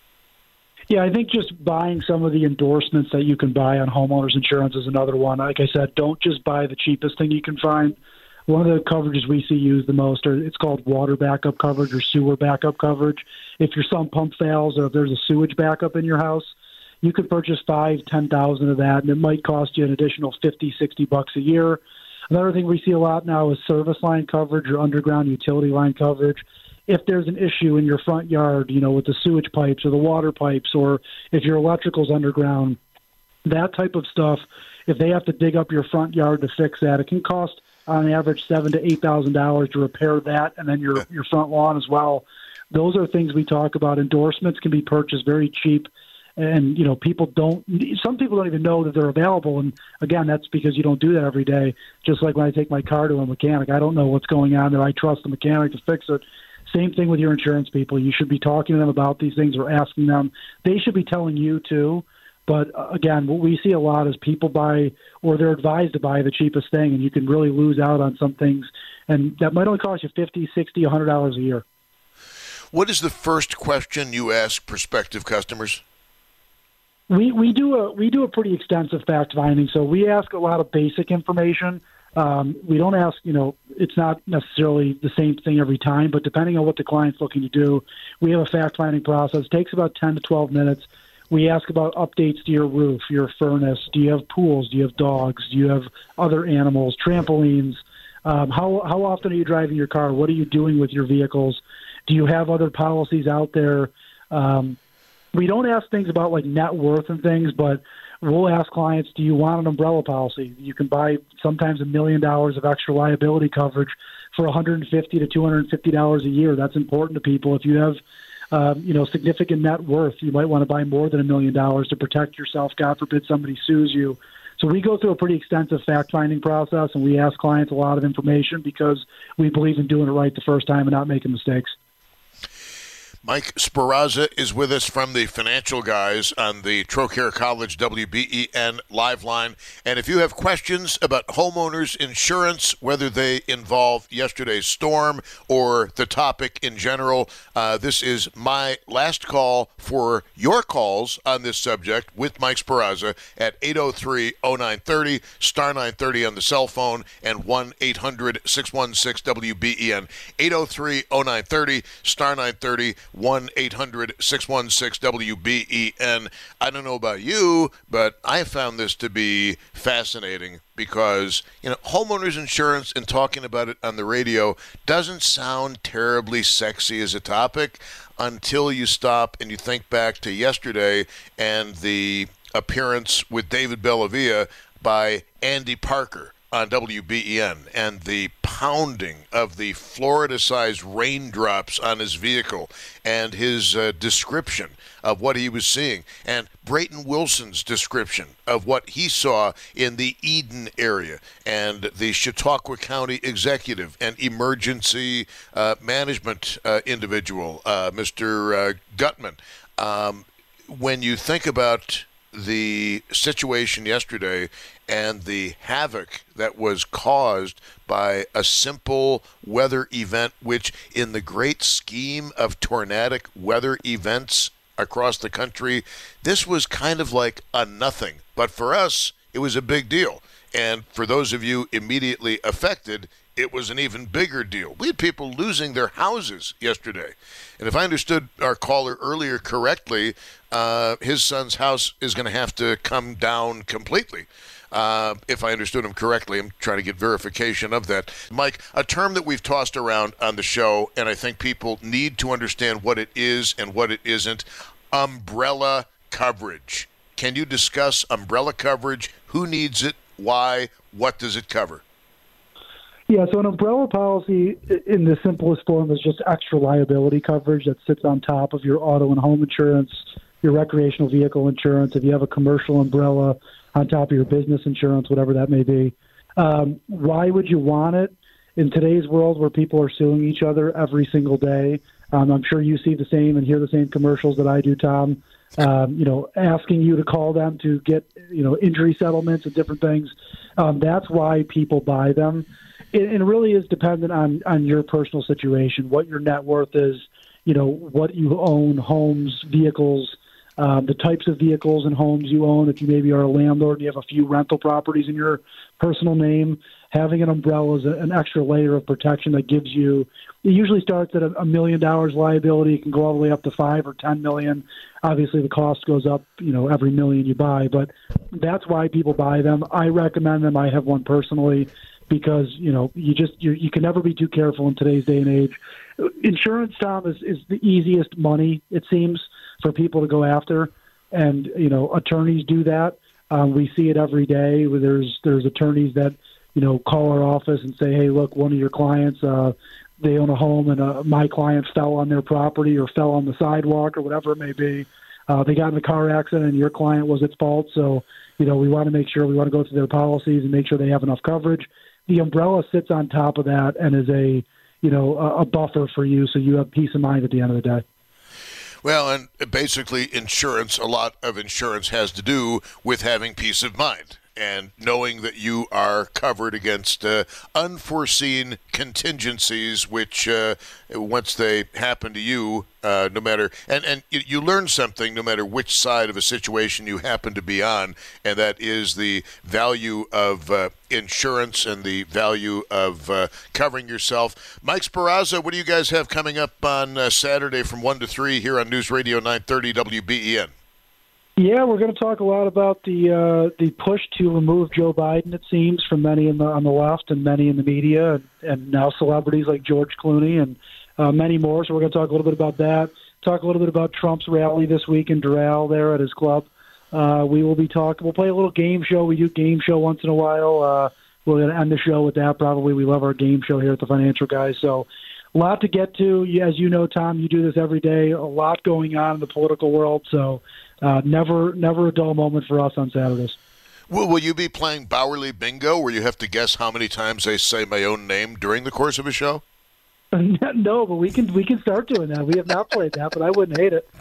Speaker 4: Yeah, I think just buying some of the endorsements that you can buy on homeowners insurance is another one. Like I said, don't just buy the cheapest thing you can find. One of the coverages we see used the most, are it's called water backup coverage or sewer backup coverage. If your sump pump fails or if there's a sewage backup in your house, you could purchase five, ten thousand of that, and it might cost you an additional fifty, sixty bucks a year. Another thing we see a lot now is service line coverage or underground utility line coverage. if there's an issue in your front yard, you know, with the sewage pipes or the water pipes, or if your electrical's underground, that type of stuff, if they have to dig up your front yard to fix that, it can cost on average seven to eight thousand dollars to repair that, and then your your front lawn as well. Those are things we talk about. Endorsements can be purchased very cheap, and you know people don't. Some people don't even know that they're available, and again, that's because you don't do that every day. Just like when I take my car to a mechanic, I don't know what's going on there. I trust the mechanic to fix it. Same thing with your insurance people. You should be talking to them about these things or asking them. They should be telling you too. But uh, again, what we see a lot is people buy, or they're advised to buy the cheapest thing, and you can really lose out on some things. And that might only cost you fifty dollars, sixty dollars, one hundred dollars a year.
Speaker 1: What is the first question you ask prospective customers?
Speaker 4: We we do a we do a pretty extensive fact finding. So we ask a lot of basic information. Um, we don't ask, you know, it's not necessarily the same thing every time, but depending on what the client's looking to do, we have a fact finding process. It takes about ten to twelve minutes. We ask about updates to your roof, your furnace. Do you have pools? Do you have dogs? Do you have other animals, trampolines? Um, how how often are you driving your car? What are you doing with your vehicles? Do you have other policies out there? Um, we don't ask things about like net worth and things, but we'll ask clients, do you want an umbrella policy? You can buy sometimes a million dollars of extra liability coverage for one hundred fifty to two hundred fifty dollars a year. That's important to people. If you have Um, you know, significant net worth, you might want to buy more than a million dollars to protect yourself. God forbid somebody sues you. So we go through a pretty extensive fact-finding process, and we ask clients a lot of information because we believe in doing it right the first time and not making mistakes.
Speaker 1: Mike Sparazza is with us from the Financial Guys on the Trocaire College W B E N live line. And if you have questions about homeowners insurance, whether they involve yesterday's storm or the topic in general, uh, this is my last call for your calls on this subject with Mike Sparazza at eight oh three, oh nine three oh, star nine thirty on the cell phone, and one eight hundred, six one six, W B E N. eight oh three, oh nine three oh, star nine thirty, one eight hundred, six one six, W B E N. I don't know about you, but I found this to be fascinating because, you know, homeowners insurance and talking about it on the radio doesn't sound terribly sexy as a topic until you stop and you think back to yesterday and the appearance with David Bellavia by Andy Parker on W B E N and the pounding of the Florida-sized raindrops on his vehicle and his uh, description of what he was seeing, and Brayton Wilson's description of what he saw in the Eden area, and the Chautauqua County executive and emergency uh, management uh, individual, uh, Mister Uh, Gutman. Um, when you think about the situation yesterday and the havoc that was caused by a simple weather event, which in the great scheme of tornadic weather events across the country, this was kind of like a nothing. But for us, it was a big deal. And for those of you immediately affected, it was an even bigger deal. We had people losing their houses yesterday. And if I understood our caller earlier correctly, uh, his son's house is going to have to come down completely. Uh, if I understood him correctly, I'm trying to get verification of that. Mike, a term that we've tossed around on the show, and I think people need to understand what it is and what it isn't, umbrella coverage. Can you discuss umbrella coverage? Who needs it? Why? What does it cover?
Speaker 4: Yeah, so an umbrella policy in the simplest form is just extra liability coverage that sits on top of your auto and home insurance, your recreational vehicle insurance, if you have a commercial umbrella on top of your business insurance, whatever that may be. Um, why would you want it? In today's world where people are suing each other every single day, um, I'm sure you see the same and hear the same commercials that I do, Tom, um, you know, asking you to call them to get, you know, injury settlements and different things. Um, that's why people buy them. It, it really is dependent on, on your personal situation, what your net worth is, you know, what you own, homes, vehicles, um, the types of vehicles and homes you own. If you maybe are a landlord and you have a few rental properties in your personal name, having an umbrella is a, an extra layer of protection that gives you, it usually starts at a, a million dollars liability. It can go all the way up to five or ten million. Obviously the cost goes up, you know, every million you buy, but that's why people buy them. I recommend them. I have one personally because, you know, you just you you can never be too careful in today's day and age. Insurance, Tom, is, is the easiest money, it seems, for people to go after. And, you know, attorneys do that. Um, we see it every day where there's, there's attorneys that, you know, call our office and say, hey, look, one of your clients, uh, they own a home and uh, my client fell on their property or fell on the sidewalk or whatever it may be. Uh, they got in a car accident and your client was at fault. So, you know, we want to make sure we want to go through their policies and make sure they have enough coverage. The umbrella sits on top of that and is a, you know, a, a buffer for you, so you have peace of mind at the end of the day.
Speaker 1: Well, and basically insurance, a lot of insurance has to do with having peace of mind and knowing that you are covered against uh, unforeseen contingencies, which uh, once they happen to you, uh, no matter, and, and you, you learn something no matter which side of a situation you happen to be on, and that is the value of uh, insurance and the value of uh, covering yourself. Mike Sparazza, what do you guys have coming up on uh, Saturday from one to three here on News Radio nine thirty W B E N?
Speaker 4: Yeah, we're going to talk a lot about the uh, the push to remove Joe Biden, it seems, from many in the, on the left and many in the media, and, and now celebrities like George Clooney and uh, many more. So we're going to talk a little bit about that, talk a little bit about Trump's rally this week in Doral there at his club. Uh, we will be talking. We'll play a little game show. We do game show once in a while. Uh, we're going to end the show with that probably. We love our game show here at the Financial Guys. So a lot to get to. As you know, Tom, you do this every day. A lot going on in the political world. So uh, never never a dull moment for us on Saturdays.
Speaker 1: Will, will you be playing Bowerly Bingo, where you have to guess how many times I say my own name during the course of a show?
Speaker 4: No, but we can we can start doing that. We have not played that, but I wouldn't hate it.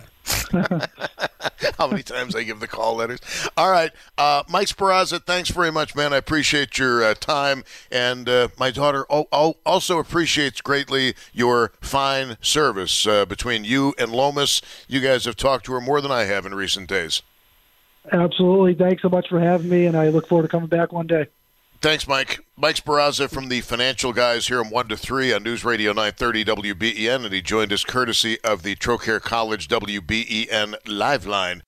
Speaker 1: How many times I give the call letters? All right. Uh, Mike Sparazza, thanks very much, man. I appreciate your uh, time. And uh, my daughter also appreciates greatly your fine service uh, between you and Lomas. You guys have talked to her more than I have in recent days.
Speaker 4: Absolutely. Thanks so much for having me, and I look forward to coming back one day.
Speaker 1: Thanks, Mike. Mike Sparazza from the Financial Guys here on one to three on News Radio nine thirty W B E N, and he joined us courtesy of the Trocaire College W B E N Live Line.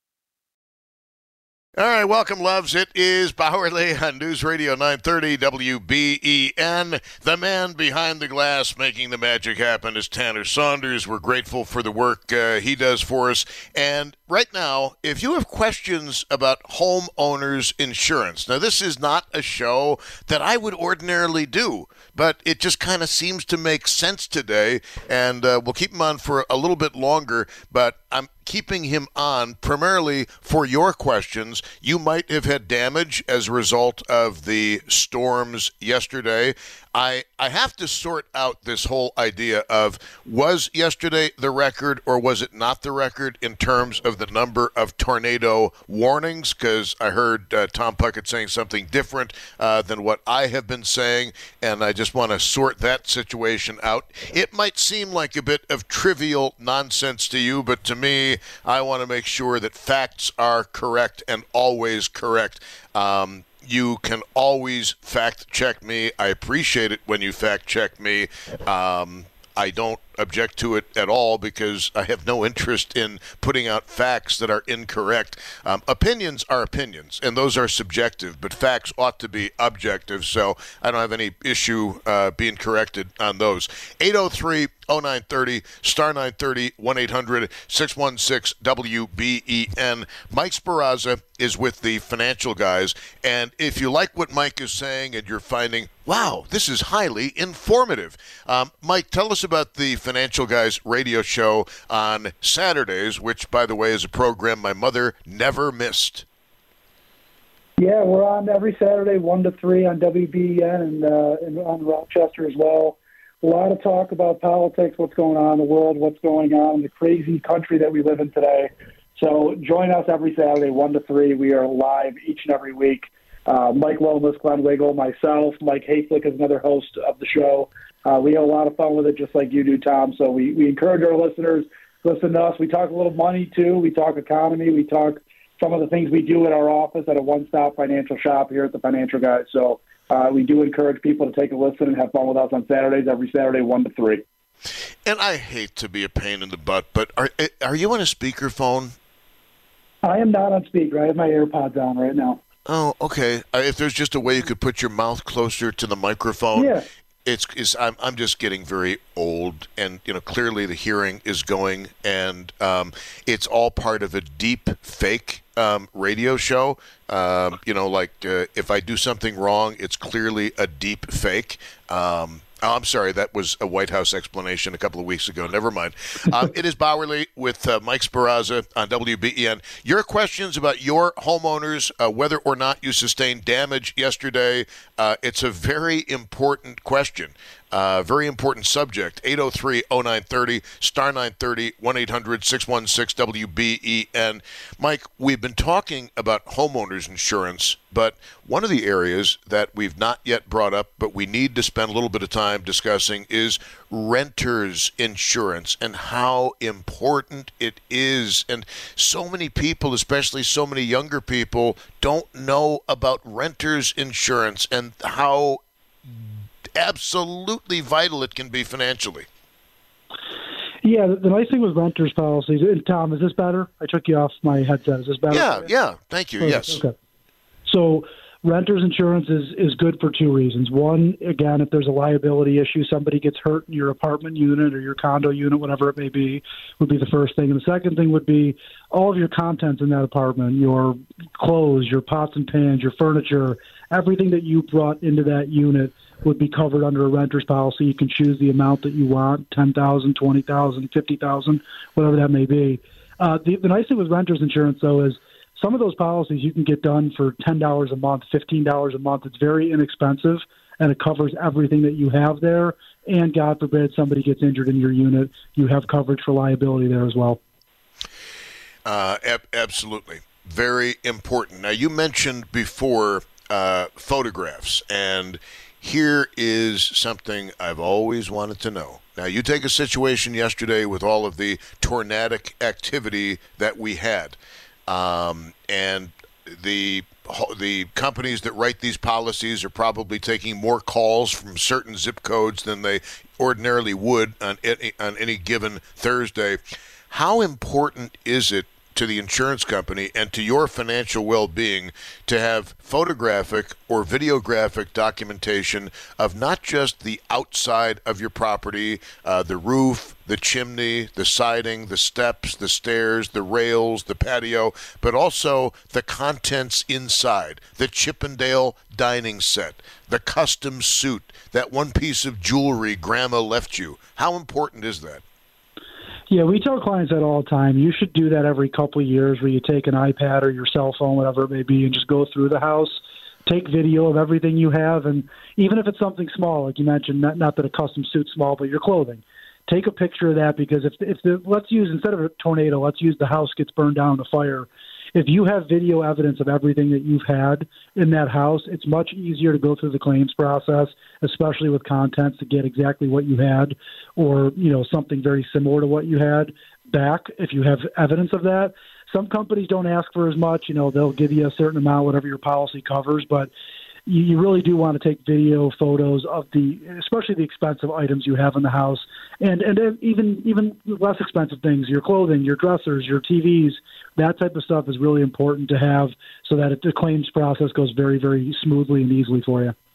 Speaker 1: All right, welcome, loves. It is Bowerly on News Radio nine thirty W B E N. The man behind the glass making the magic happen is Tanner Saunders. We're grateful for the work uh, he does for us. And right now, if you have questions about homeowners insurance, now this is not a show that I would ordinarily do, but it just kind of seems to make sense today, and uh, we'll keep him on for a little bit longer, but I'm keeping him on primarily for your questions. You might have had damage as a result of the storms yesterday. I, I have to sort out this whole idea of, was yesterday the record or was it not the record in terms of the number of tornado warnings? Because I heard uh, Tom Puckett saying something different uh, than what I have been saying, and I just want to sort that situation out. It might seem like a bit of trivial nonsense to you, but to me, I want to make sure that facts are correct and always correct. Um, You can always fact check me. I appreciate it when you fact check me. Um, I don't object to it at all because I have no interest in putting out facts that are incorrect. Um, opinions are opinions, and those are subjective, but facts ought to be objective, so I don't have any issue uh, being corrected on those. eight oh three oh nine thirty, star nine thirty, one eight hundred six one six W B E N. Mike Sparazza is with the Financial Guys, and if you like what Mike is saying and you're finding, wow, this is highly informative, um, Mike, tell us about the Financial Guys radio show on Saturdays, which, by the way, is a program my mother never missed.
Speaker 3: Yeah, we're on every Saturday, one to three on W B E N and, uh, and on Rochester as well. A lot of talk about politics, what's going on in the world, what's going on in the crazy country that we live in today. So join us every Saturday, one to three. We are live each and every week. Uh, Mike Lomas, Glenn Wiggle, myself, Mike Hayflick is another host of the show. Uh, we have a lot of fun with it, just like you do, Tom. So we, we encourage our listeners to listen to us. We talk a little money, too. We talk economy. We talk some of the things we do at our office at a one-stop financial shop here at the Financial Guys. So uh, we do encourage people to take a listen and have fun with us on Saturdays, every Saturday, one to three.
Speaker 1: And I hate to be a pain in the butt, but are are you on a speakerphone?
Speaker 3: I am not on speaker. I have my AirPods on right now.
Speaker 1: Oh, okay. Uh, if there's just a way you could put your mouth closer to the microphone,
Speaker 3: Yeah.
Speaker 1: it's, it's I'm I'm just getting very old, and you know clearly the hearing is going, and um, it's all part of a deep fake um, radio show. Um, you know, like uh, if I do something wrong, it's clearly a deep fake. Um, Oh, I'm sorry. That was a White House explanation a couple of weeks ago. Never mind. Um, it is Bauerle with uh, Mike Sparazza on W B E N. Your questions about your homeowners, uh, whether or not you sustained damage yesterday, uh, it's a very important question. Uh, very important subject. eight oh three oh nine thirty, star nine thirty, one eight hundred six one six W B E N. Mike, we've been talking about homeowners insurance, but one of the areas that we've not yet brought up, but we need to spend a little bit of time discussing, is renters insurance and how important it is. And so many people, especially so many younger people, don't know about renters insurance and how absolutely vital it can be financially.
Speaker 4: Yeah, the, the nice thing with renters policies, and Tom, is this better? I took you off my headset. Is this better?
Speaker 1: Yeah, yeah. Thank you.
Speaker 4: Okay,
Speaker 1: Yes.
Speaker 4: Okay. So renters insurance is, is good for two reasons. One, again, if there's a liability issue, somebody gets hurt in your apartment unit or your condo unit, whatever it may be, would be the first thing. And the second thing would be all of your contents in that apartment, your clothes, your pots and pans, your furniture, everything that you brought into that unit would be covered under a renter's policy. You can choose the amount that you want, ten thousand dollars, twenty thousand dollars, fifty thousand dollars, whatever that may be. Uh, the, the nice thing with renters insurance, though, is some of those policies you can get done for ten dollars a month, fifteen dollars a month. It's very inexpensive, and it covers everything that you have there. And God forbid somebody gets injured in your unit, you have coverage for liability there as well.
Speaker 1: Uh, ab- absolutely. Very important. Now, you mentioned before uh, photographs, and here is something I've always wanted to know. Now, you take a situation yesterday with all of the tornadic activity that we had, um, and the the companies that write these policies are probably taking more calls from certain zip codes than they ordinarily would on any, on any given Thursday. How important is it to the insurance company and to your financial well-being to have photographic or videographic documentation of not just the outside of your property, uh, the roof, the chimney, the siding, the steps, the stairs, the rails, the patio, but also the contents inside, the Chippendale dining set, the custom suit, that one piece of jewelry grandma left you? How important is that?
Speaker 4: Yeah, we tell clients that all the time. You should do that every couple of years where you take an iPad or your cell phone, whatever it may be, and just go through the house, take video of everything you have, and even if it's something small, like you mentioned, not, not that a custom suit's small, but your clothing. Take a picture of that, because if, if the, let's use, instead of a tornado, let's use the house gets burned down in a fire. If you have video evidence of everything that you've had in that house, it's much easier to go through the claims process, especially with contents, to get exactly what you had, or, you know, something very similar to what you had back if you have evidence of that. Some companies don't ask for as much. You know, they'll give you a certain amount, whatever your policy covers, but you, you really do want to take video photos of the, especially the expensive items you have in the house, and and even even less expensive things, your clothing, your dressers, your T Vs. That type of stuff is really important to have so that it, the claims process goes very, very smoothly and easily for you.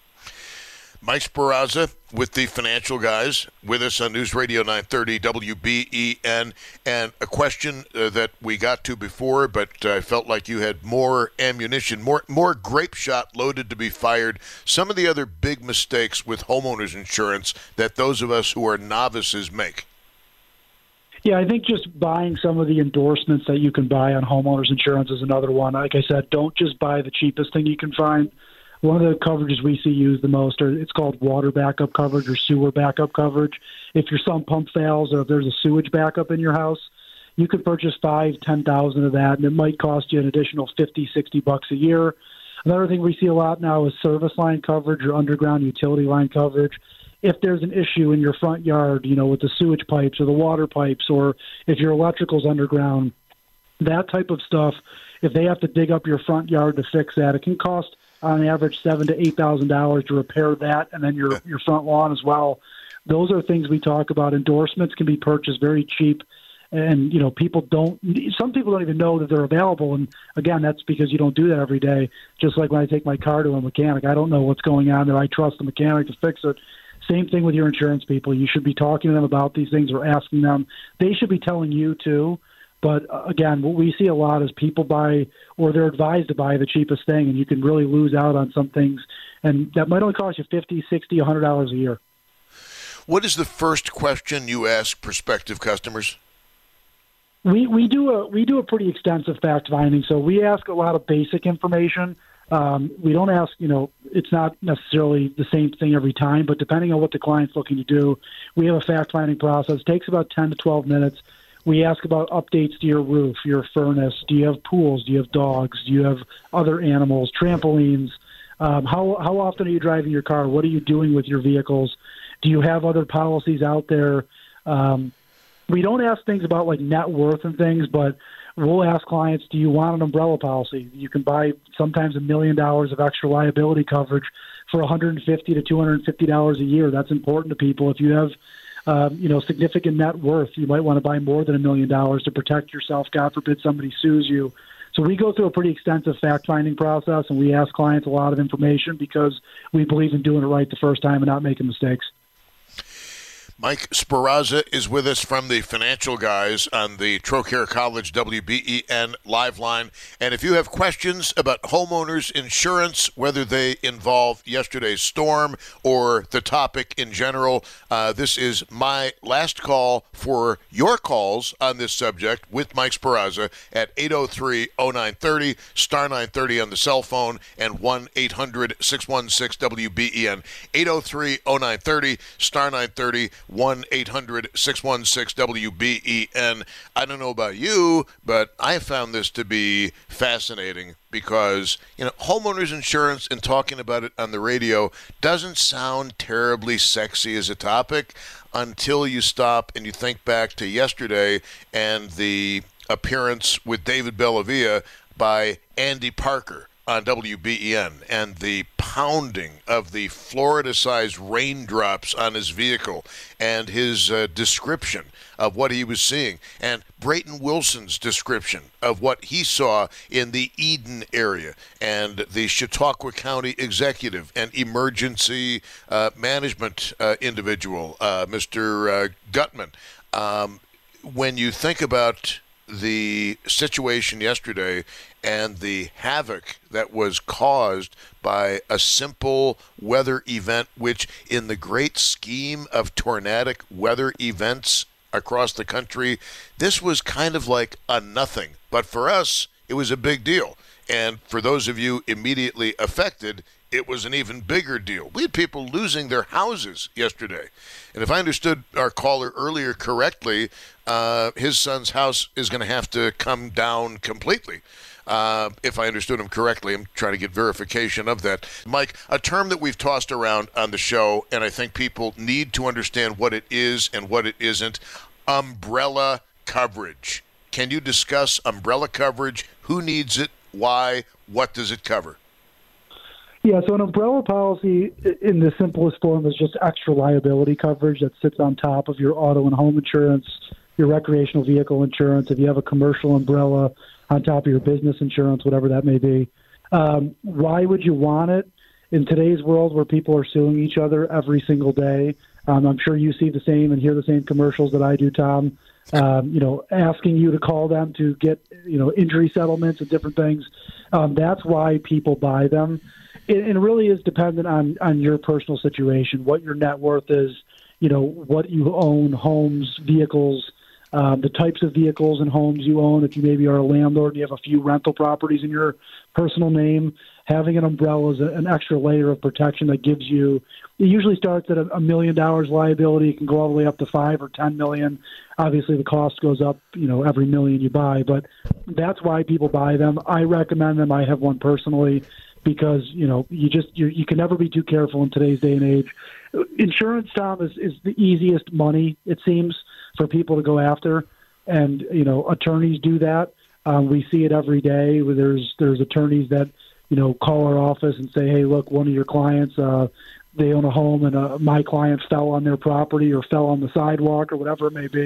Speaker 1: Mike Sparazza with the Financial Guys with us on News Radio nine thirty W B E N. And a question uh, that we got to before, but I uh, felt like you had more ammunition, more more grape shot loaded to be fired. Some of the other big mistakes with homeowners insurance that those of us who are novices make.
Speaker 4: Yeah, I think just buying some of the endorsements that you can buy on homeowners insurance is another one. Like I said, don't just buy the cheapest thing you can find. One of the coverages we see used the most, are it's called water backup coverage or sewer backup coverage. If your sump pump fails or if there's a sewage backup in your house, you could purchase five, ten thousand of that, and it might cost you an additional fifty, sixty bucks a year. Another thing we see a lot now is service line coverage or underground utility line coverage. If there's an issue in your front yard, you know, with the sewage pipes or the water pipes, or if your electrical's underground, that type of stuff, if they have to dig up your front yard to fix that, it can cost on average seven to eight thousand dollars to repair that, and then your your front lawn as well. Those are things we talk about. Endorsements can be purchased very cheap And, you know, people don't, some people don't even know that they're available. And again, that's because you don't do that every day. Just like when I take my car to a mechanic, I don't know what's going on there. I trust the mechanic to fix it. Same thing with your insurance people. You should be talking to them about these things or asking them. They should be telling you too. But uh, again, what we see a lot is people buy, or they're advised to buy the cheapest thing, and you can really lose out on some things. And that might only cost you fifty, sixty, one hundred dollars a year.
Speaker 1: What is the first question you ask prospective customers?
Speaker 4: We we do a we do a pretty extensive fact finding. So we ask a lot of basic information. Um, we don't ask, you know, it's not necessarily the same thing every time, but depending on what the client's looking to do, we have a fact finding process. It takes about ten to twelve minutes. We ask about updates to your roof, your furnace. Do you have pools? Do you have dogs? Do you have other animals? Trampolines? Um, how how often are you driving your car? What are you doing with your vehicles? Do you have other policies out there? Um, we don't ask things about like net worth and things, but we'll ask clients, do you want an umbrella policy? You can buy sometimes a million dollars of extra liability coverage for one hundred fifty to two hundred fifty dollars a year. That's important to people. If you have um, you know, significant net worth, you might want to buy more than a million dollars to protect yourself. God forbid somebody sues you. So we go through a pretty extensive fact-finding process, and we ask clients a lot of information because we believe in doing it right the first time and not making mistakes.
Speaker 1: Mike Sperrazza is with us from the Financial Guys on the Trocaire College W B E N live line. And if you have questions about homeowners insurance, whether they involve yesterday's storm or the topic in general, uh, this is my last call for your calls on this subject with Mike Sperrazza at eight oh three, oh nine three oh, star nine thirty on the cell phone, and one eight hundred, six one six, W B E N. eight oh three, oh nine three oh, star nine thirty, one eight hundred, six one six, W B E N. I don't know about you, but I found this to be fascinating because, you know, homeowners insurance and talking about it on the radio doesn't sound terribly sexy as a topic until you stop and you think back to yesterday and the appearance with David Bellavia by Andy Parker on W B E N and the pounding of the Florida-sized raindrops on his vehicle and his uh, description of what he was seeing, and Brayton Wilson's description of what he saw in the Eden area, and the Chautauqua County executive and emergency uh, management uh, individual, uh, Mister Uh, Gutman. Um, when you think about the situation yesterday and the havoc that was caused by a simple weather event, which in the great scheme of tornadic weather events across the country, this was kind of like a nothing. But for us, it was a big deal. And for those of you immediately affected, it was an even bigger deal. We had people losing their houses yesterday. And if I understood our caller earlier correctly, uh, his son's house is going to have to come down completely. Uh, if I understood him correctly, I'm trying to get verification of that. Mike, a term that we've tossed around on the show, and I think people need to understand what it is and what it isn't, umbrella coverage. Can you discuss umbrella coverage? Who needs it? Why? What does it cover?
Speaker 4: Yeah, so an umbrella policy in the simplest form is just extra liability coverage that sits on top of your auto and home insurance, your recreational vehicle insurance, if you have a commercial umbrella on top of your business insurance, whatever that may be. Um, why would you want it? In today's world where people are suing each other every single day, um, I'm sure you see the same and hear the same commercials that I do, Tom, um, you know, asking you to call them to get, you know, injury settlements and different things. Um, that's why people buy them. It, it really is dependent on, on your personal situation, what your net worth is, you know, what you own, homes, vehicles, um, the types of vehicles and homes you own. If you maybe are a landlord and you have a few rental properties in your personal name, having an umbrella is a, an extra layer of protection that gives you, it usually starts at a, a million dollars liability. It can go all the way up to five or ten million. Obviously the cost goes up, you know, every million you buy, but that's why people buy them. I recommend them. I have one personally because, you know, you just, you you can never be too careful in today's day and age. Insurance, Tom, is, is the easiest money, it seems, for people to go after. And, you know, attorneys do that. Um, we see it every day where there's, there's attorneys that, you know, call our office and say, hey, look, one of your clients, uh, they own a home and uh, my client fell on their property or fell on the sidewalk or whatever it may be.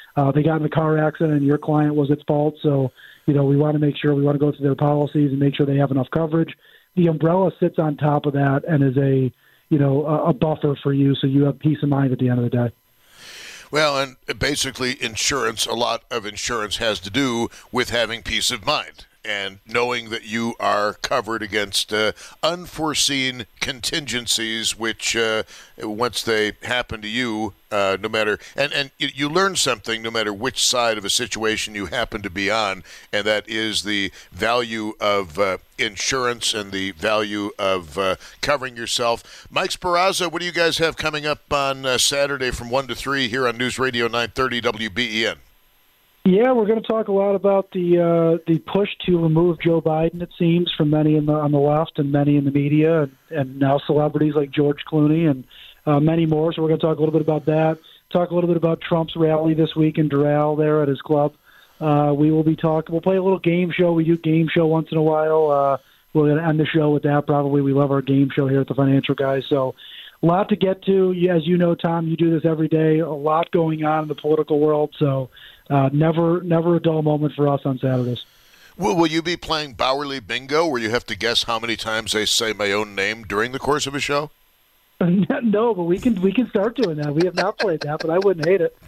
Speaker 4: uh, they got in a car accident and your client was at fault. So, you know, we want to make sure we want to go through their policies and make sure they have enough coverage. The umbrella sits on top of that and is a, you know, a, a buffer for you, so you have peace of mind at the end of the day.
Speaker 1: Well, and basically insurance, a lot of insurance has to do with having peace of mind and knowing that you are covered against uh, unforeseen contingencies, which uh, once they happen to you, uh, no matter, and, and you, you learn something no matter which side of a situation you happen to be on, and that is the value of uh, insurance and the value of uh, covering yourself. Mike Sparazza, what do you guys have coming up on uh, Saturday from one to three here on News Radio nine thirty W B E N?
Speaker 4: Yeah, we're going to talk a lot about the uh, the push to remove Joe Biden, it seems, from many in the, on the left and many in the media, and, and now celebrities like George Clooney and uh, many more. So we're going to talk a little bit about that, talk a little bit about Trump's rally this week in Doral there at his club. Uh, we will be talking. We'll play a little game show. We do game show once in a while. Uh, we're going to end the show with that probably. We love our game show here at the Financial Guys. So a lot to get to. As you know, Tom, you do this every day. A lot going on in the political world. So Uh, never, never a dull moment for us on Saturdays.
Speaker 1: Will, will you be playing Bowerly Bingo, where you have to guess how many times I say my own name during the course of a show?
Speaker 4: No, but we can we can start doing that. We have not played that, but I wouldn't hate it.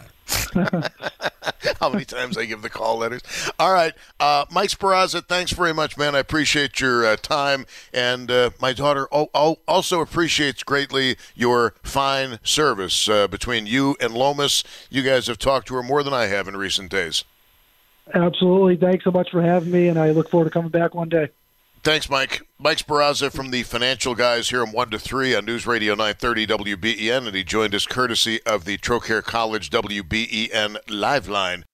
Speaker 1: How many times I give the call letters? All right, uh, Mike Sparazza, thanks very much, man. I appreciate your uh, time, and uh, my daughter o- o- also appreciates greatly your fine service uh, between you and Lomas. You guys have talked to her more than I have in recent days.
Speaker 4: Absolutely. Thanks so much for having me, and I look forward to coming back one day.
Speaker 1: Thanks, Mike. Mike Sparazza from the Financial Guys here on one to three on News Radio nine thirty W B E N, and he joined us courtesy of the Trocaire College W B E N Live Line.